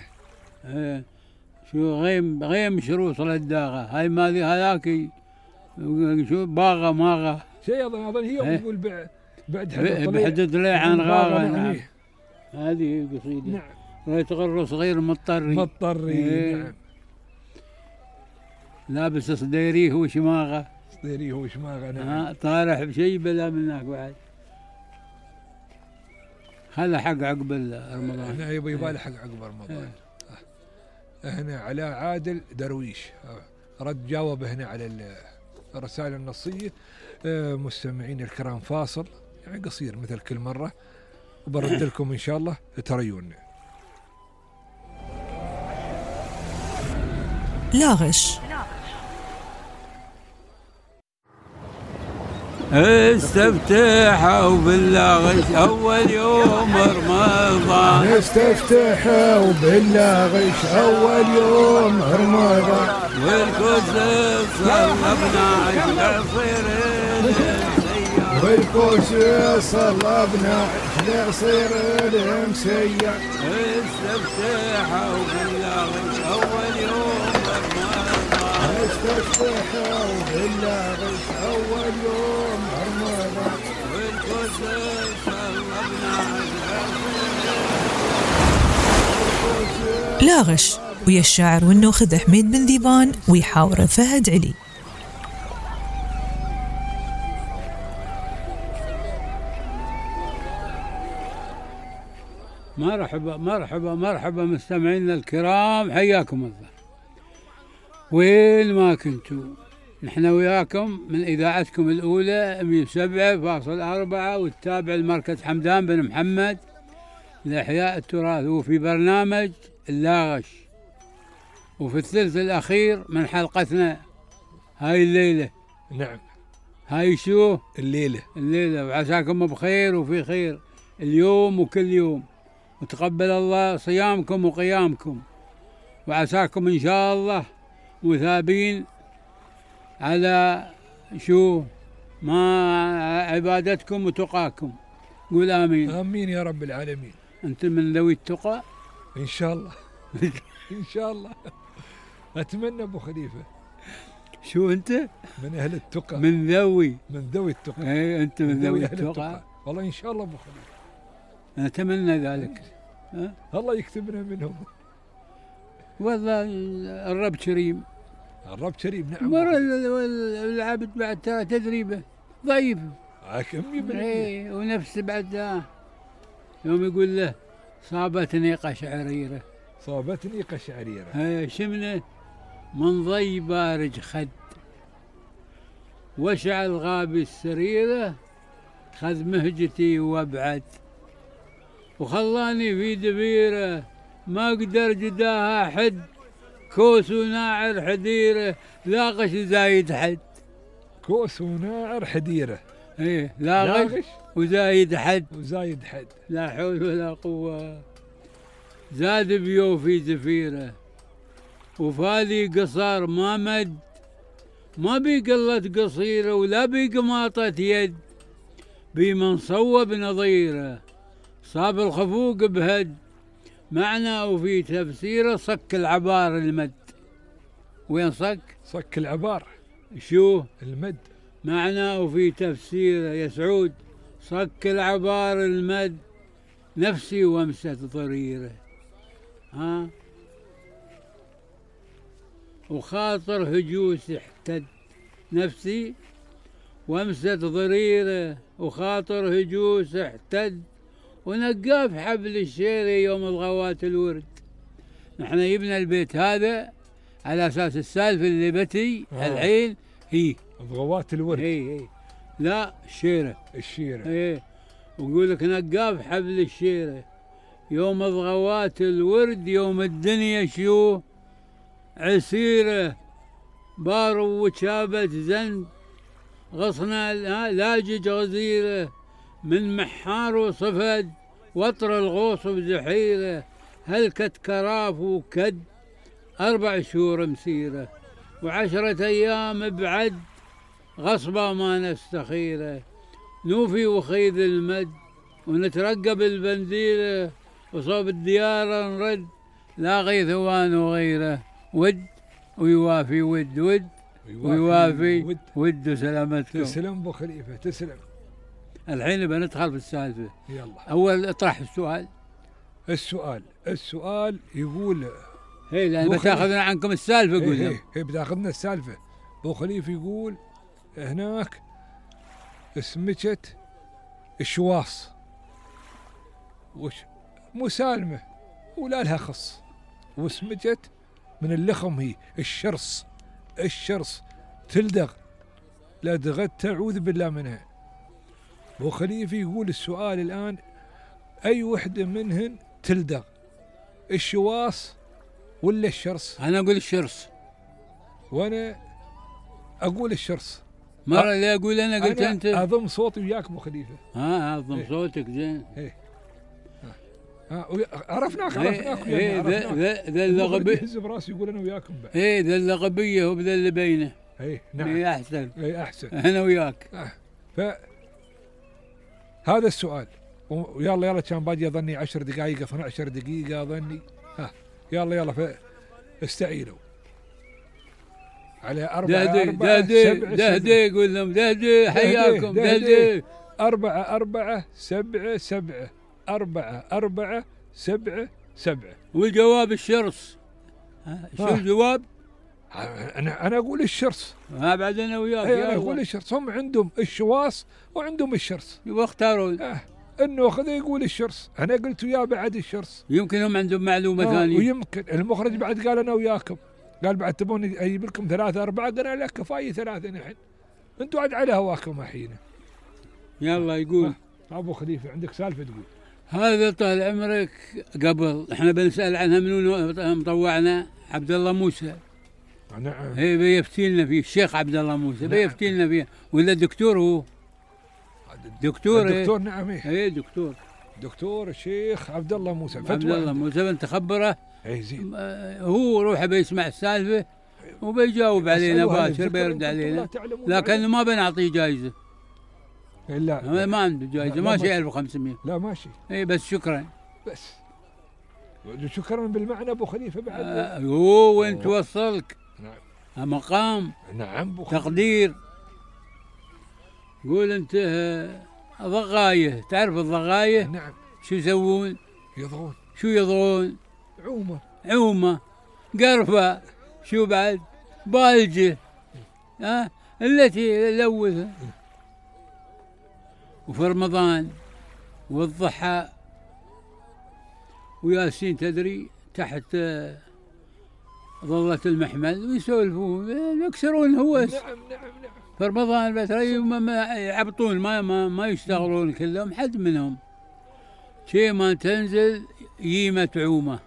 Speaker 1: شو غيم شروص الداغه هاي مالي هذاك شو باغه ماغه
Speaker 2: شيء اظن هي يقول بعد
Speaker 1: حدد لي عن غاغه. نعم هذه قصيده.
Speaker 2: نعم
Speaker 1: ريت غر صغير مضطري
Speaker 2: نعم
Speaker 1: لابس صديريه وشماغه.
Speaker 2: صديريه وشماغه نعم.
Speaker 1: طارح بشيء بلا منك بعد. هذا حق عقب رمضان.
Speaker 2: هنا يبالي حق عقب رمضان. هنا علاء عادل درويش رد جاوب هنا على الرسائل النصية. مستمعين الكرام فاصل يعني قصير مثل كل مرة وبرد لكم إن شاء الله تريون.
Speaker 3: لا غش.
Speaker 1: استفتحوا بالله غش أول يوم رمضان.
Speaker 2: استفتحوا بالله غش أول يوم رمضان.
Speaker 1: والكوس صلبنا عشر صير
Speaker 2: والكوس صلبنا عشر صير مسيا.
Speaker 1: استفتحوا بالله غش أول يوم رمضان.
Speaker 2: استفتحوا بالله غش أول يوم رمضان.
Speaker 1: والكوس صلبنا
Speaker 3: لا غش ويا الشاعر والنوخذ حميد بن ذيبان ويحاوره فهد علي.
Speaker 1: مرحبا مستمعينا الكرام، حياكم الله وين ما كنتوا. نحن وياكم من إذاعتكم الأولى 107.4 والتابع لمركز حمدان بن محمد لإحياء التراث، وفي برنامج اللاغش، وفي الثلث الأخير من حلقتنا هاي الليلة.
Speaker 2: نعم
Speaker 1: هاي شو
Speaker 2: الليلة
Speaker 1: وعساكم بخير وفي خير اليوم وكل يوم، وتقبل الله صيامكم وقيامكم، وعساكم إن شاء الله مثابين على شو ما عبادتكم وتقاكم. قول آمين.
Speaker 2: آمين يا رب العالمين.
Speaker 1: أنت من ذوي التقى
Speaker 2: إن شاء الله. إن شاء الله أتمنى أبو خليفة.
Speaker 1: شو أنت؟
Speaker 2: من أهل التقى.
Speaker 1: من ذوي
Speaker 2: التقى.
Speaker 1: إيه أنت من ذوي التقى.
Speaker 2: والله إن شاء الله أبو خليفة
Speaker 1: أنا أتمنى ذلك.
Speaker 2: الله يكتبنا منهم.
Speaker 1: والله الرب كريم.
Speaker 2: الرب كريم نعم.
Speaker 1: مرة العبد بعد ترى تدريبه ضعيف.
Speaker 2: إيه
Speaker 1: ونفس بعد يوم يقول له صابتني قشعريرة. شمنه من ضي بارج خد وشعل غابي السريرة خذ مهجتي وابعد وخلاني في دبيرة ما اقدر جداها حد كوس وناعر حديرة لاغش زايد حد.
Speaker 2: كوس وناعر حديرة.
Speaker 1: ايه لاغش وزايد حد. لا حول ولا قوة. زاد بيو في زفيرة وفالي قصار ما مد ما بي قلة قصيرة ولا بي قماطة يد بي من صوب نظيرة صاب الخفوق بهد معنى وفي تفسيره صك العبار المد. وين صك
Speaker 2: العبار
Speaker 1: شو
Speaker 2: المد
Speaker 1: معنى وفي تفسيره يا سعود صك العبار المد نفسي وامسة ضريرة وخاطر هجوس احتد نفسي وامسة ضريرة وخاطر هجوس احتد ونقاف حبل الشيري يوم الغوات الورد. نحن يبنى البيت هذا على أساس السالفة اللي بتي الحين هي
Speaker 2: غوات الورد.
Speaker 1: لا الشيرة. ويقول لك نقاف حبل الشيرة، يوم الضغوات الورد، يوم الدنيا شو عسيرة، بار وشابة زند، غصنا لاجج غزيرة، من محار وصفد، وطر الغوص بزحيرة، هلكت كراف وكد، 4 شهور مسيرة، و10 أيام بعد، غصبة ما نستخيره، نوفي وخيذ المد، ونترقب البنديرة، وصوب الديار نرد، لا غيثوان وغيره، ود ويوافي ود ويوافي ود وسلامتكم.
Speaker 2: تسلم ابو خليفه، تسلم.
Speaker 1: الحين بندخل في السالفه.
Speaker 2: يلا
Speaker 1: اول اطرح السؤال.
Speaker 2: السؤال يقول
Speaker 1: هي لان بتاخذنا عنكم السالفه. قول
Speaker 2: هي بتاخذنا السالفه. ابو خليفه يقول هناك اسمكت الشواص مسالمه ولا لها خص، واسمكت من اللخم، هي الشرص تلدغ، لا دغت اعوذ بالله منها. ابو خليفه يقول السؤال الان اي وحده منهن تلدغ، الشواص ولا الشرص؟
Speaker 1: انا اقول الشرص.
Speaker 2: وانا اقول الشرص.
Speaker 1: مرة اللي اقول انا قلت
Speaker 2: أنا
Speaker 1: انت.
Speaker 2: اضم صوتي وياك ابو خليفه.
Speaker 1: اضم صوتك زين.
Speaker 2: عرفناك
Speaker 1: ذا اللغبي
Speaker 2: يهز براسي يقول انا وياكم بعد.
Speaker 1: ذا اللغبيه وبذا اللي بينه.
Speaker 2: نعم.
Speaker 1: احسن.
Speaker 2: احسن.
Speaker 1: انا وياك.
Speaker 2: هذا السؤال. ويلا كان باقي اظني 10 دقائق 12 دقيقه اظني. يلا استعينوا على
Speaker 1: 4 قول لهم دهدي حياكم دهدي
Speaker 2: 4 7 7 4 7 7.
Speaker 1: والجواب الشرص. شو الجواب؟
Speaker 2: انا اقول الشرص.
Speaker 1: بعد انا وياك.
Speaker 2: انا اقول الشرص. هم عندهم الشواص وعندهم الشرص.
Speaker 1: واختاروا
Speaker 2: انه خذ يقول الشرص. انا قلت وياه بعد الشرص.
Speaker 1: يمكن هم عندهم معلومه ثانيه.
Speaker 2: ويمكن المخرج بعد قال انا وياكم، قال بعد تبون اجيب لكم 3 4. قلنا لك كفايه 3 نحن، انتم عاد على هواكم الحين.
Speaker 1: يلا يقول
Speaker 2: ابو خليفه عندك سالفه تقول.
Speaker 1: هذا طال عمرك قبل احنا بنسال عنها منو مطوعنا؟ عبد الله موسى.
Speaker 2: نعم.
Speaker 1: هي بيفتي لنا فيه الشيخ عبد الله موسى. نعم. بيفتي لنا فيه ولا دكتور هو؟ دكتور.
Speaker 2: نعم. دكتور الشيخ عبد الله موسى.
Speaker 1: عبد الله موسى بنت خبره.
Speaker 2: زين.
Speaker 1: هو روحه بيسمع السالفه وبيجاوب علينا باشر، بيرد علينا، لكن ما بنعطيه جائزه.
Speaker 2: لا
Speaker 1: ما عنده جائزه. ماشي 1500.
Speaker 2: لا ماشي.
Speaker 1: بس شكرا.
Speaker 2: بس شكرا بالمعنى ابو خليفه بعد.
Speaker 1: هو وين توصلك.
Speaker 2: نعم.
Speaker 1: مقام.
Speaker 2: نعم.
Speaker 1: تقدير. قول انت ضغايه. تعرف الضغايه؟
Speaker 2: نعم.
Speaker 1: شو يسوون؟
Speaker 2: يضغون.
Speaker 1: شو يضغون؟
Speaker 2: عومه.
Speaker 1: قرفه. شو بعد؟ بالجه. التي لوثها. وفي رمضان والضحى وياسين تدري تحت ظلة المحمل ويسولفون يكسرون هوس.
Speaker 2: نعم.
Speaker 1: في رمضان بترى ما يعبطون، ما يشتغلون كلهم. حد منهم شيء ما تنزل ييمة عومة.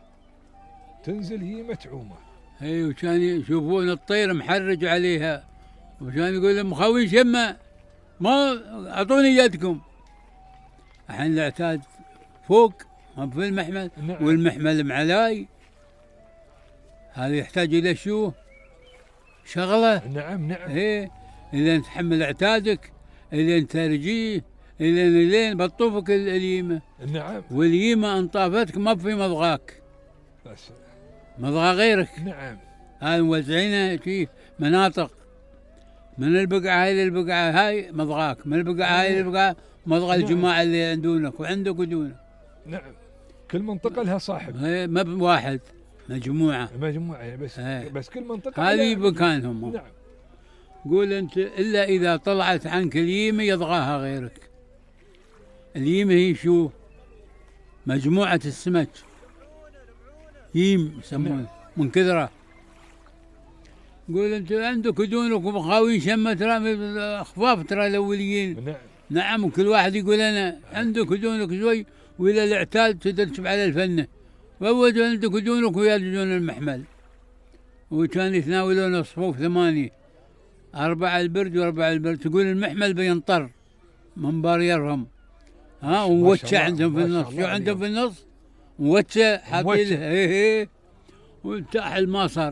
Speaker 1: وكان يشوفون الطير محرج عليها، وكان يقول لهم مخاوين شمة ما اعطوني يدكم. الحين الاعتاد فوق في المحمل.
Speaker 2: نعم.
Speaker 1: والمحمل معلاي، هذا يحتاج الى شو؟ شغله.
Speaker 2: نعم.
Speaker 1: اذا تحمل اعتادك، اذا ترجيه، اذا بطوفك اليمه.
Speaker 2: نعم.
Speaker 1: واليمه انطافتك ما في مضغاك،
Speaker 2: بس
Speaker 1: مضغى غيرك.
Speaker 2: نعم.
Speaker 1: هذا موزعينها في مناطق، من البقعه هاي للبقعه هاي مضغاك، من البقعه هاي للبقعه مضغى. نعم. الجماعه اللي عندونك وعندك ودونك.
Speaker 2: نعم. كل منطقه لها صاحب.
Speaker 1: ما بواحد، مجموعه
Speaker 2: بس كل منطقه
Speaker 1: هذه مكانهم.
Speaker 2: نعم.
Speaker 1: قول انت الا اذا طلعت عنك اليمه يضغاها غيرك. اليمه هي شو؟ مجموعه السمك، يم يسمونه من كثره. قول انت عندك ودونك ومخاوين شمه، ترى خفاف ترى الاوليين.
Speaker 2: نعم.
Speaker 1: نعم، وكل واحد يقول أنا عندك ودونك شوي، وإذا الاعتاد تدرسب على الفنة، وأول عندك ودونك ويا دون المحمل. وكان يتناولون صفوف 8، 4 البرد و4 البرد، تقول المحمل بينطر من باريرهم. ووتشة عندهم في النص. شو عندهم في النص؟ ووتشة حاطين له وتاح الماصر.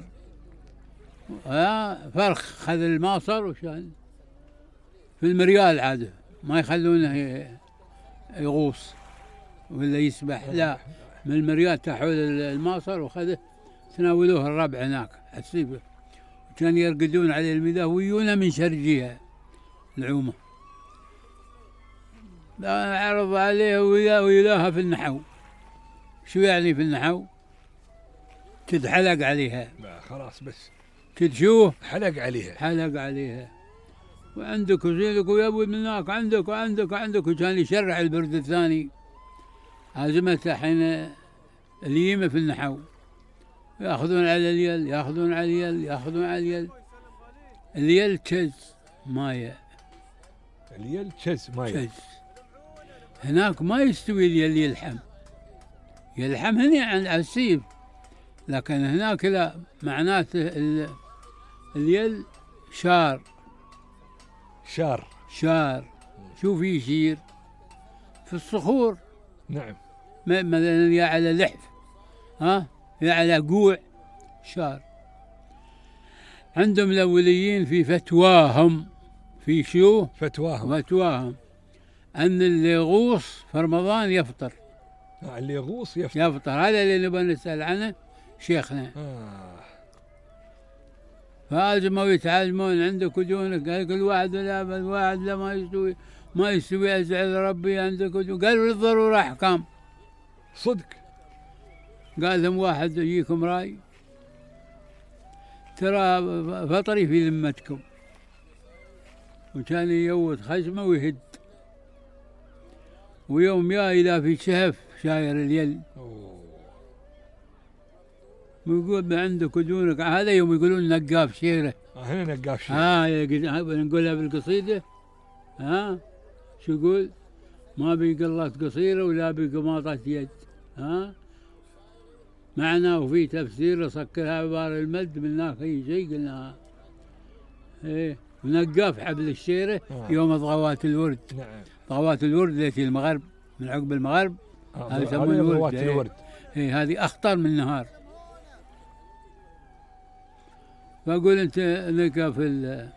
Speaker 1: فرخ خذ الماصر وشان في المريال عاده، ما يخلونه يغوص ولا يسبح، لا، من المريال تحول الماصر وخذه، تناولوه الربع هناك السيفه، كان يرقدون عليه المياه ويونه من شرجيها العومه. لا عرض عليه ويلاها في النحو. شو يعني في النحو؟ تدحلق عليها.
Speaker 2: خلاص بس
Speaker 1: تدشوه
Speaker 2: حلق عليها.
Speaker 1: وعندك وزيدك ويبوي من هناك، عندك وعندك وعندك، وكان يشرع البرد الثاني. هزمته حين اليمة في النحو، ياخذون على اليل، ياخذون على اليل، ياخذون على اليل. اليل تشز مايه.
Speaker 2: اليل تشز مايه.
Speaker 1: هناك ما يستوي اليل يلحم هنا عند السيف، لكن هناك لا، معناته اليل شار. شوف يشير في الصخور.
Speaker 2: نعم.
Speaker 1: مثلا يا على لحف، يا على قوع، شار. عندهم الأوليين في فتواهم، في شو؟ فتواهم أن اللي يغوص في رمضان يفطر.
Speaker 2: اللي يغوص يفطر.
Speaker 1: هذا اللي نبغى نسأل عنه شيخنا. فلازم يتعلمون عندك ودونك. قال كل واحد لا ما يستوي أزعل ربي عندك ودونك. قالوا للضرورة أحكام.
Speaker 2: صدق.
Speaker 1: قال لهم واحد يجيكم راي، ترى فطري في ذمتكم، وكان يوت خشمه ويهد، ويوم إذا في شهف شاير اليل، ويقول عندك ودونك. هذا يوم يقولون نقاف شيره.
Speaker 2: هنا نقاف شيره.
Speaker 1: نقولها بالقصيدة. شو يقول؟ ما بقلات قصيرة ولا بقماطة يد. معناه وفي تفسير سكرها عبارة المد من هناك أي شيء قلناها. ونقاف حبل الشيرة يوم ضغوات الورد.
Speaker 2: نعم.
Speaker 1: ضغوات الورد التي المغرب، من عقب المغرب هذا يسمونه
Speaker 2: ضغوات الورد.
Speaker 1: هذه أخطر من النهار. فأقول أنت لك في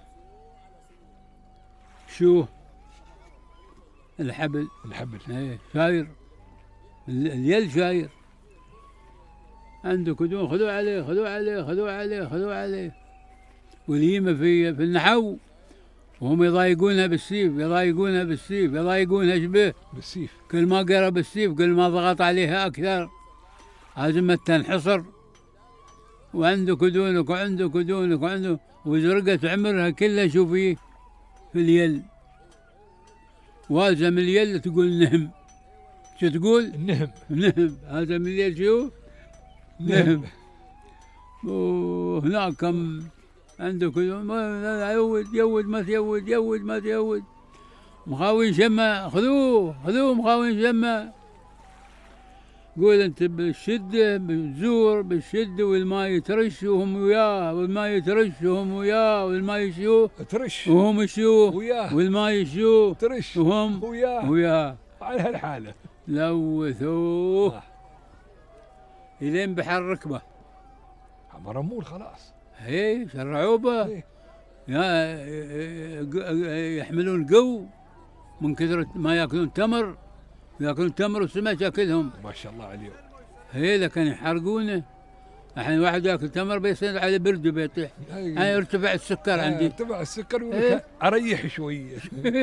Speaker 1: شو الحبل شاير، اليل شاير. عندك ودون، خذوا عليه. واليمة في النحو، وهم يضايقونها بالسيف، يضايقونها شبه
Speaker 2: بالسيف.
Speaker 1: كل ما قرا بالسيف، كل ما ضغط عليها أكثر، لازم تنحصر. وعندك ودونك وزرقت عمرها كلها. شوفي في اليل، والزم اليل تقول نهم. شو تقول؟ نهم. هذا من اليل شو؟ نهم. وهناك كم عندك يود ما تيود. مخاوين شمة، خذوه مخاوين شمة. قول أنت بالشدة بالزور بالشدة، والماء يترش وهم وياه، والماء يشوه ترش وهم يشوه وياه، والماء يشوه
Speaker 2: ترش
Speaker 1: وهم وياه.
Speaker 2: على هالحالة
Speaker 1: لوثوه إلين بحر ركبة.
Speaker 2: مرمول خلاص.
Speaker 1: شرعوه به. يحملون قو من كثرة ما يأكلون تمر، وسمك ياكلهم.
Speaker 2: ما شاء الله عليهم.
Speaker 1: لكن يحرقونه. الحين واحد ياكل تمر بيصير على برد وبيطيح. يرتفع السكر عندي.
Speaker 2: يرتفع السكر اريح شويه.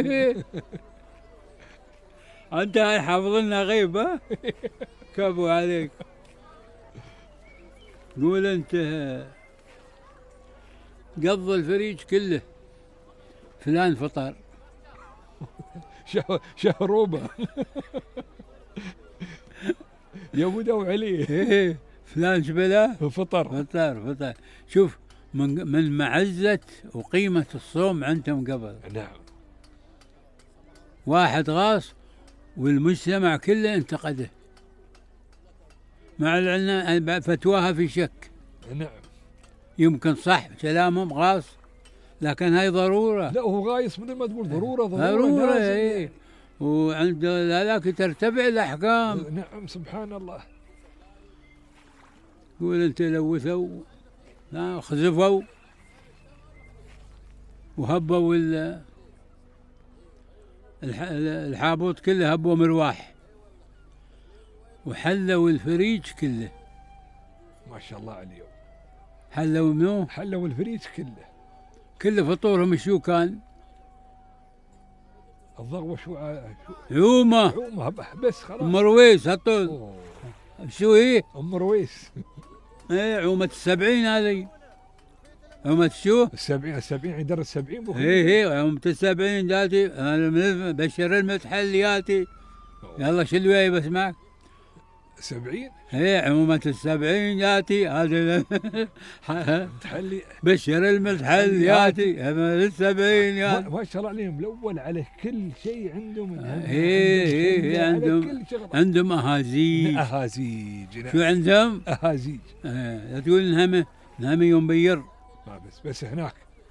Speaker 1: انت حافظ لنا غيب. كفو عليك. قول انت قض الفريج كله فلان فطر.
Speaker 2: شهروبة. يبدو عليه.
Speaker 1: فلان شبله
Speaker 2: فطر.
Speaker 1: شوف من معزة وقيمة الصوم عندهم قبل.
Speaker 2: نعم.
Speaker 1: واحد غاص والمجتمع كله انتقده مع العلم فتواها في شك.
Speaker 2: نعم.
Speaker 1: يمكن صح كلامهم غاص، لكن هاي ضرورة.
Speaker 2: لا هو غايص مثل ما تقول ضرورة.
Speaker 1: ضرورة ايه. وعند ذاك ترتفع الأحكام.
Speaker 2: نعم سبحان الله.
Speaker 1: يقول انت لوثوا لا خزفوا وهبوا الحابوت كله، هبوا مرواح وحلوا الفريج كله.
Speaker 2: ما شاء الله عليهم.
Speaker 1: حلوا منو؟
Speaker 2: حلوا الفريج
Speaker 1: كله فطورهم شو كان؟
Speaker 2: الضغوة
Speaker 1: عومة
Speaker 2: بس خلاص.
Speaker 1: أم رويس هطول. شو هي؟
Speaker 2: أم رويس.
Speaker 1: ايه عومة 70 هذه. عومة شو؟
Speaker 2: 70 يدرس 70 بو.
Speaker 1: ايه عومة 70 ذاتي. بشر المتحلياتي. يلا شلوي وياي بسمعك.
Speaker 2: 70
Speaker 1: ايه عمومة 70 ياتي هذا
Speaker 2: متحلي.
Speaker 1: بشر المتحلياتي 70 ياتي.
Speaker 2: ما شاء الله عليهم الاول على كل شيء عندهم.
Speaker 1: ايه عندهم اهازيج. شو عندهم؟
Speaker 2: اهازيج.
Speaker 1: لا تقول نهم يوم بير.
Speaker 2: ما بس هناك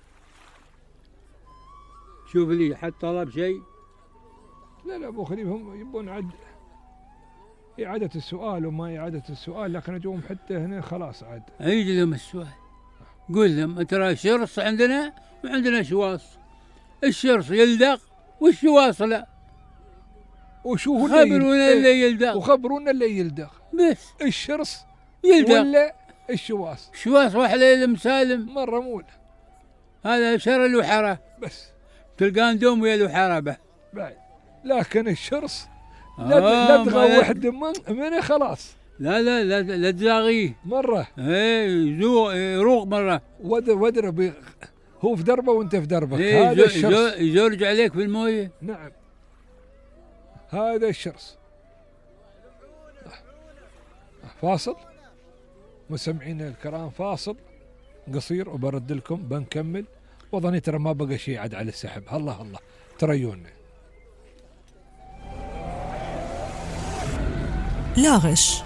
Speaker 1: شوف لي حد طلب شيء.
Speaker 2: لا ابو خليفه هم يبون إعادة السؤال وما إعادة السؤال، لكن أجوهم حتى هنا خلاص عاد.
Speaker 1: عيد لهم السؤال، قول لهم ترى شرص عندنا وعندنا شواص. الشرص يلدغ والشواص لا.
Speaker 2: وشو هو
Speaker 1: خبرونا اللي يلدغ.
Speaker 2: وخبرونا اللي يلدغ.
Speaker 1: بس
Speaker 2: الشرص
Speaker 1: يلدغ
Speaker 2: ولا الشواص.
Speaker 1: شواص وحليل مسالم.
Speaker 2: مرة مول.
Speaker 1: هذا شر الوحرة.
Speaker 2: بس
Speaker 1: تلقان دوم ويا الوحرة
Speaker 2: بعد. لكن الشرص لا تغوى واحد منه خلاص.
Speaker 1: لا تزاغيه
Speaker 2: مرة.
Speaker 1: ايه يروق مرة.
Speaker 2: ودر هو في دربه وانت في دربك. هذا الشرص
Speaker 1: يزرج عليك في المويه.
Speaker 2: نعم هذا الشرص. فاصل مستمعينا الكرام، فاصل قصير وبرد لكم بنكمل. وظني ترى ما بقى شيء عاد على السحب. الله تريونا.
Speaker 3: لا غش.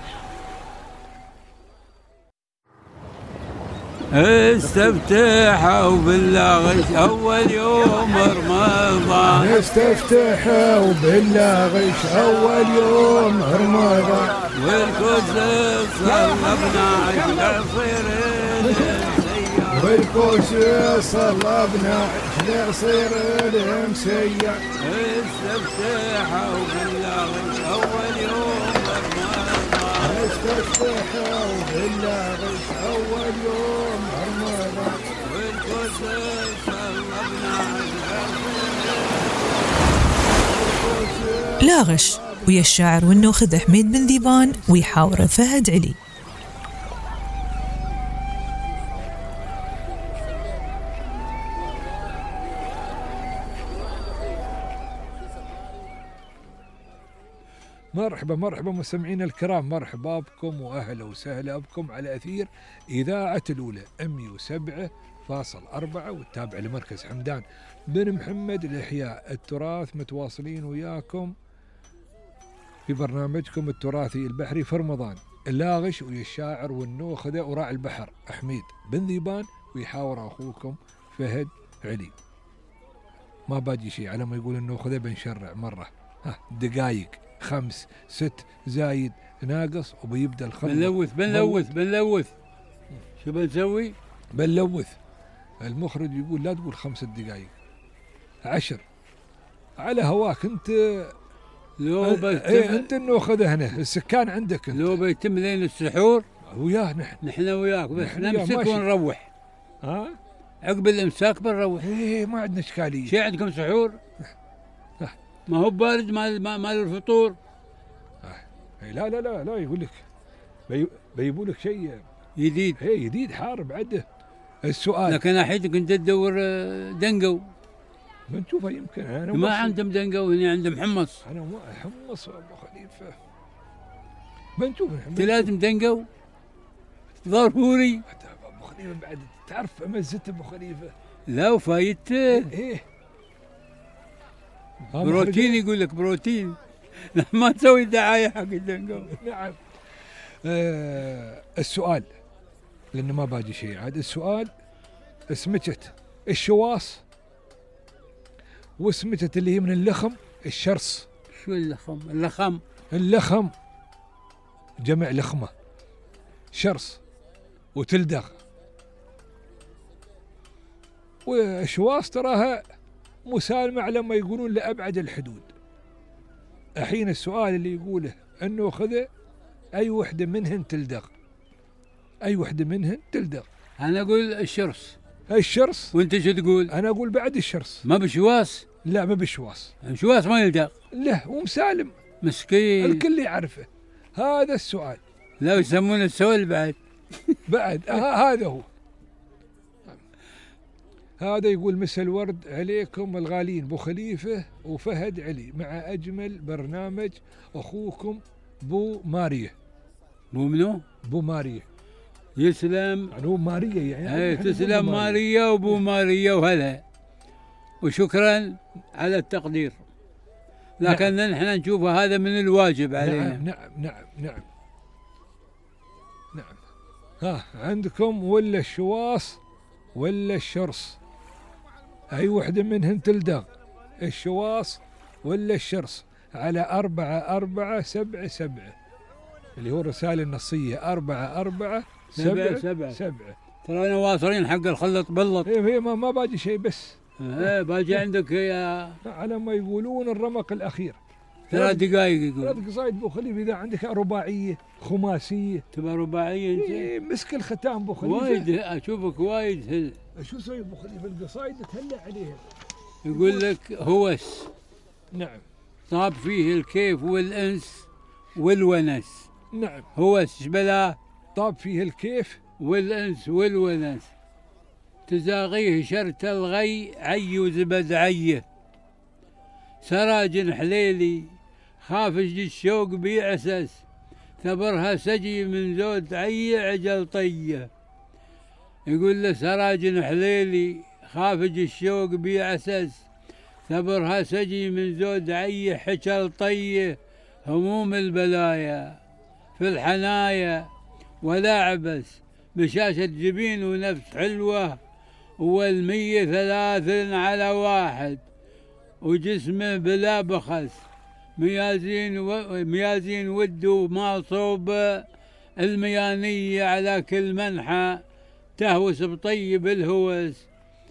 Speaker 1: استفتحوا بالله غش أول يوم رمضان.
Speaker 2: استفتحوا بالله غش أول يوم رمضان.
Speaker 1: والكوز صلبنا عشر صير.
Speaker 2: والكوز صلبنا عشر صير المسيا.
Speaker 1: استفتحوا بالله غش أول يوم رمضان.
Speaker 2: استفتحوا بالله غش أول يوم رمضان.
Speaker 1: والكوز صلبنا
Speaker 3: لا غش ويا الشاعر والنوخذ حميد بن ذيبان ويحاوره فهد علي.
Speaker 2: مرحبا مستمعينا الكرام، مرحبا بكم واهلا وسهلا بكم على اثير اذاعه الاولى 107.4 والتابع لمركز حمدان بن محمد لاحياء التراث. متواصلين وياكم في برنامجكم التراثي البحري في رمضان. اللاغش ويا الشاعر والنوخذه وراعي البحر حميد بن ذيبان ويحاور اخوكم فهد علي. ما باجي شيء على ما يقول النوخذه بنشرع مره. دقايق 5 6 زايد ناقص وبيبدا الخط.
Speaker 1: بنلوث شو بنسوي؟
Speaker 2: بنلوث. المخرج يقول لا تقول 5 دقائق 10 على هواك انت.
Speaker 1: لو
Speaker 2: انت النوخذه هنا السكان عندك انت.
Speaker 1: لو بيتم لين السحور
Speaker 2: وياه
Speaker 1: نحن وياك بس نمسك ونروح. عقب الامساك بنروح.
Speaker 2: ما عندنا اشكاليه.
Speaker 1: شي عندكم سحور؟ ما هو بارد مال الفطور.
Speaker 2: لا يقول لك بيجيبوا لك شيء
Speaker 1: جديد.
Speaker 2: جديد حار بعده. السؤال
Speaker 1: لكن الحين كنت تدور دنقو.
Speaker 2: بنشوفها يمكن. أنا
Speaker 1: ما عندهم دنقو هنا عندهم حمص.
Speaker 2: انا ما حمص ابو خليفه. بنشوف
Speaker 1: انت لازم دنقو ضروري.
Speaker 2: ابو خليفه بعد تعرف مزت ابو خليفه.
Speaker 1: لا وفايدته. بروتين يقول لك بروتين. ما تسوي دعاية حق الدنقو.
Speaker 2: نعم. السؤال لأنه ما باجي شيء عاد. السؤال سمكة الشواص وسمكة اللي هي من اللخم الشرس.
Speaker 1: شو اللخم؟
Speaker 2: اللخم جمع لخمة، شرس وتلدغ. والشواص تراها مسالمة على ما يقولون لأبعد الحدود. الحين السؤال اللي يقوله أنه خذ أي وحدة منهن تلدغ، أي وحدة منهن تلدغ.
Speaker 1: أنا أقول الشرس.
Speaker 2: الشرس.
Speaker 1: وأنت شو تقول؟
Speaker 2: أنا أقول بعد الشرس.
Speaker 1: ما بشواص؟
Speaker 2: لا ما بشواص.
Speaker 1: الشواص ما يلدغ.
Speaker 2: لا ومسالم
Speaker 1: مسكين
Speaker 2: الكل يعرفه. هذا السؤال.
Speaker 1: لا يسمونه السؤال بعد.
Speaker 2: بعد هذا هو. هذا يقول مسا الورد عليكم الغالين بو خليفة وفهد علي مع أجمل برنامج. أخوكم بو مارية.
Speaker 1: بو منو؟
Speaker 2: بو مارية.
Speaker 1: يسلم.
Speaker 2: يعني هو مارية يعني.
Speaker 1: ايه تسلم مارية وبو مارية وهلا. وشكرا على التقدير. لكن نعم. نحن نشوف هذا من الواجب علينا.
Speaker 2: نعم. ها عندكم ولا الشواص ولا الشرس؟ أي وحدة منهن تلدغ، الشواص ولا الشرس؟ على 4477 اللي هو الرسالة النصية. 4477.
Speaker 1: ترانا واصلين حق الخلط بلط.
Speaker 2: هي ما باجي شيء بس.
Speaker 1: باجي عندك يا
Speaker 2: على ما يقولون الرمق الأخير
Speaker 1: 3 دقائق يقول.
Speaker 2: 3 قصايد بو خليفة. إذا عندك رباعية خماسية
Speaker 1: تبقى رباعية انت.
Speaker 2: مسك الختام بو خليفة.
Speaker 1: وايد اشوفك وايد.
Speaker 2: شو سوي بو خليفة؟ القصايد تهلع عليها.
Speaker 1: يقول لك هوس.
Speaker 2: نعم.
Speaker 1: طاب فيه الكيف والانس والونس.
Speaker 2: نعم.
Speaker 1: هوس بلا.
Speaker 2: طاب فيه الكيف
Speaker 1: والانس والونس. تزاغيه شرت الغي عي وزبد عيه. سراج حليلي خافج الشوق بيعسس. ثبرها سجي من زود عي عجل طيه. يقول له سراج حليلي خافج الشوق بيعسس. ثبرها سجي من زود عي حجل طيه. هموم البلايا في الحنايا ولا عبس. بشاشة جبين ونفس حلوة. والمية 3 على 1 وجسمه بلا بخس. ميازين وده ما صوب. الميانية على كل منحى تهوس بطيب الهوس.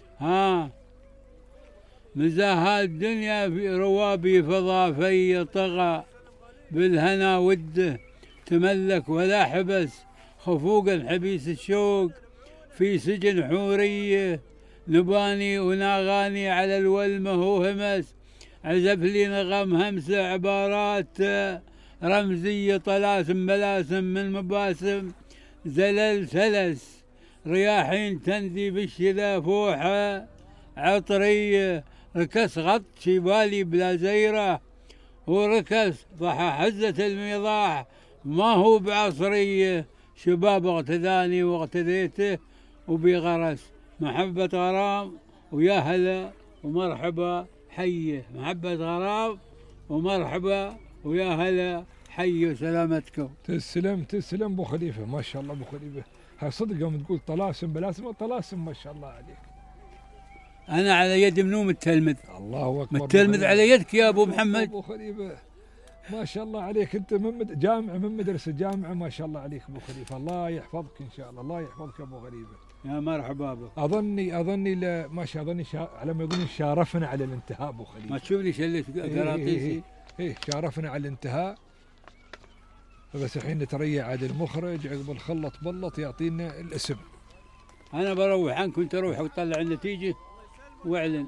Speaker 1: مزاهات الدنيا في روابي فضافي. طغى بالهنا وده تملك ولا حبس. خفوقا حبيس الشوق في سجن حورية. نباني وناغاني على الولمة وهمس. عزف لي نغم همسة عبارات رمزية. طلاسم بلاسم من مباسم زلل سلس. رياحين تنزي بالشذا فوحة عطرية. ركس غط شبالي بلا زيرة. وركس ضحى حزة الميضاح ما هو بعصرية. شباب اغتداني واغتديته وبغرس. محبة غرام ويا هلا ومرحبا حيه. محبة غرام ومرحبا ويا هلا حي وسلامتكم.
Speaker 2: تسلم بو خليفة. ما شاء الله بو خليفة. هاي صدق يوم تقول طلاسم بلاسم طلاسم ما شاء الله عليك.
Speaker 1: أنا على يد منو متلمذ.
Speaker 2: الله أكبر.
Speaker 1: متلمذ على يدك يا أبو محمد.
Speaker 2: أبو خليفة ما شاء الله عليك. أنت من جامعة من مدرسة جامعة ما شاء الله عليك أبو خليفة. الله يحفظك إن شاء الله. الله يحفظك أبو خليفة.
Speaker 1: يا مرحبا بك.
Speaker 2: أظني ما شاء أظني على ما يقولون شارفنا على الانتهاء أبو خليفة.
Speaker 1: ما تشوفني شلت قراطيسي.
Speaker 2: إيه شارفنا على الانتهاء. بس الحين نتريع عاد المخرج عقب الخلط بلط يعطينا الاسم.
Speaker 1: أنا بروح عنك وأنت روح وطلع النتيجة واعلن.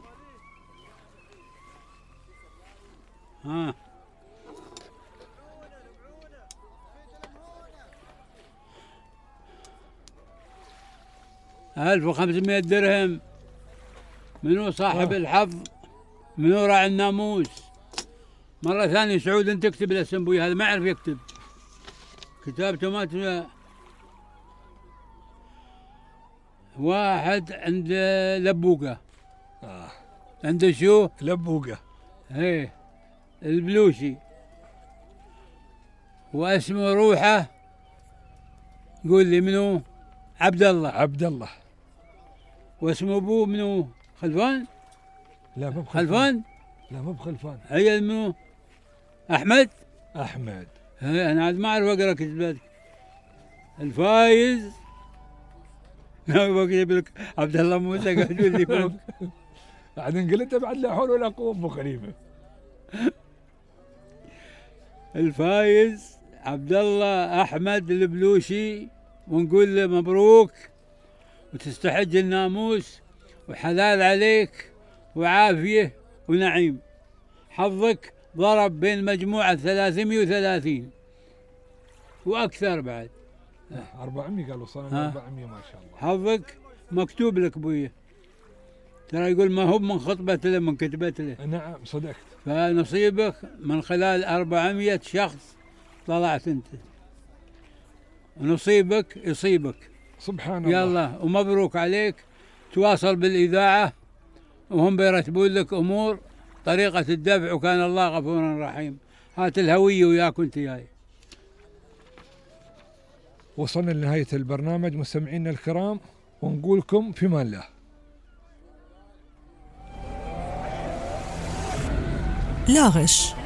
Speaker 1: ها 1500 درهم. منو صاحب الحظ؟ منو راعي الناموس؟ مرة ثانية سعود انت تكتب الاسم بوي. هذا ما يعرف يكتب. كتابته ما واحد عند لبوقة. عنده شو؟
Speaker 2: لبوقة.
Speaker 1: ايه البلوشي، واسمه روحه. قول لي منو؟ عبد الله.
Speaker 2: عبد الله.
Speaker 1: واسمه ابوه منو؟ خلفان؟
Speaker 2: لا مو
Speaker 1: بخلفان.
Speaker 2: لا مو بخلفان.
Speaker 1: عيل منو؟ احمد.
Speaker 2: احمد.
Speaker 1: انا عاد ما اعرف اقرا كتابك. الفايز. بكتب لك عبد الله موسى قاعد يقول لي فوق.
Speaker 2: بعدين قلت بعد لا حول ولا قوه ابو خليفه.
Speaker 1: الفايز عبد الله احمد البلوشي، ونقول له مبروك وتستحج الناموس وحلال عليك وعافيه ونعيم. حظك ضرب بين مجموعه 330 واكثر بعد.
Speaker 2: 400 قالوا صار 400 ما شاء الله.
Speaker 1: حظك مكتوب لك ابويا، ترى يقول ما هو من خطبة له من كتبت له.
Speaker 2: نعم صدقت.
Speaker 1: فنصيبك من خلال 400 شخص طلعت انت، ونصيبك يصيبك.
Speaker 2: سبحان الله.
Speaker 1: يلا ومبروك عليك. تواصل بالإذاعة وهم بيرتبون لك أمور طريقة الدفع، وكان الله غفورا رحيم. هات الهوية وياك وانت جاي.
Speaker 2: وصلنا لنهاية البرنامج مستمعينا الكرام، ونقولكم في مان الله.
Speaker 3: لا غش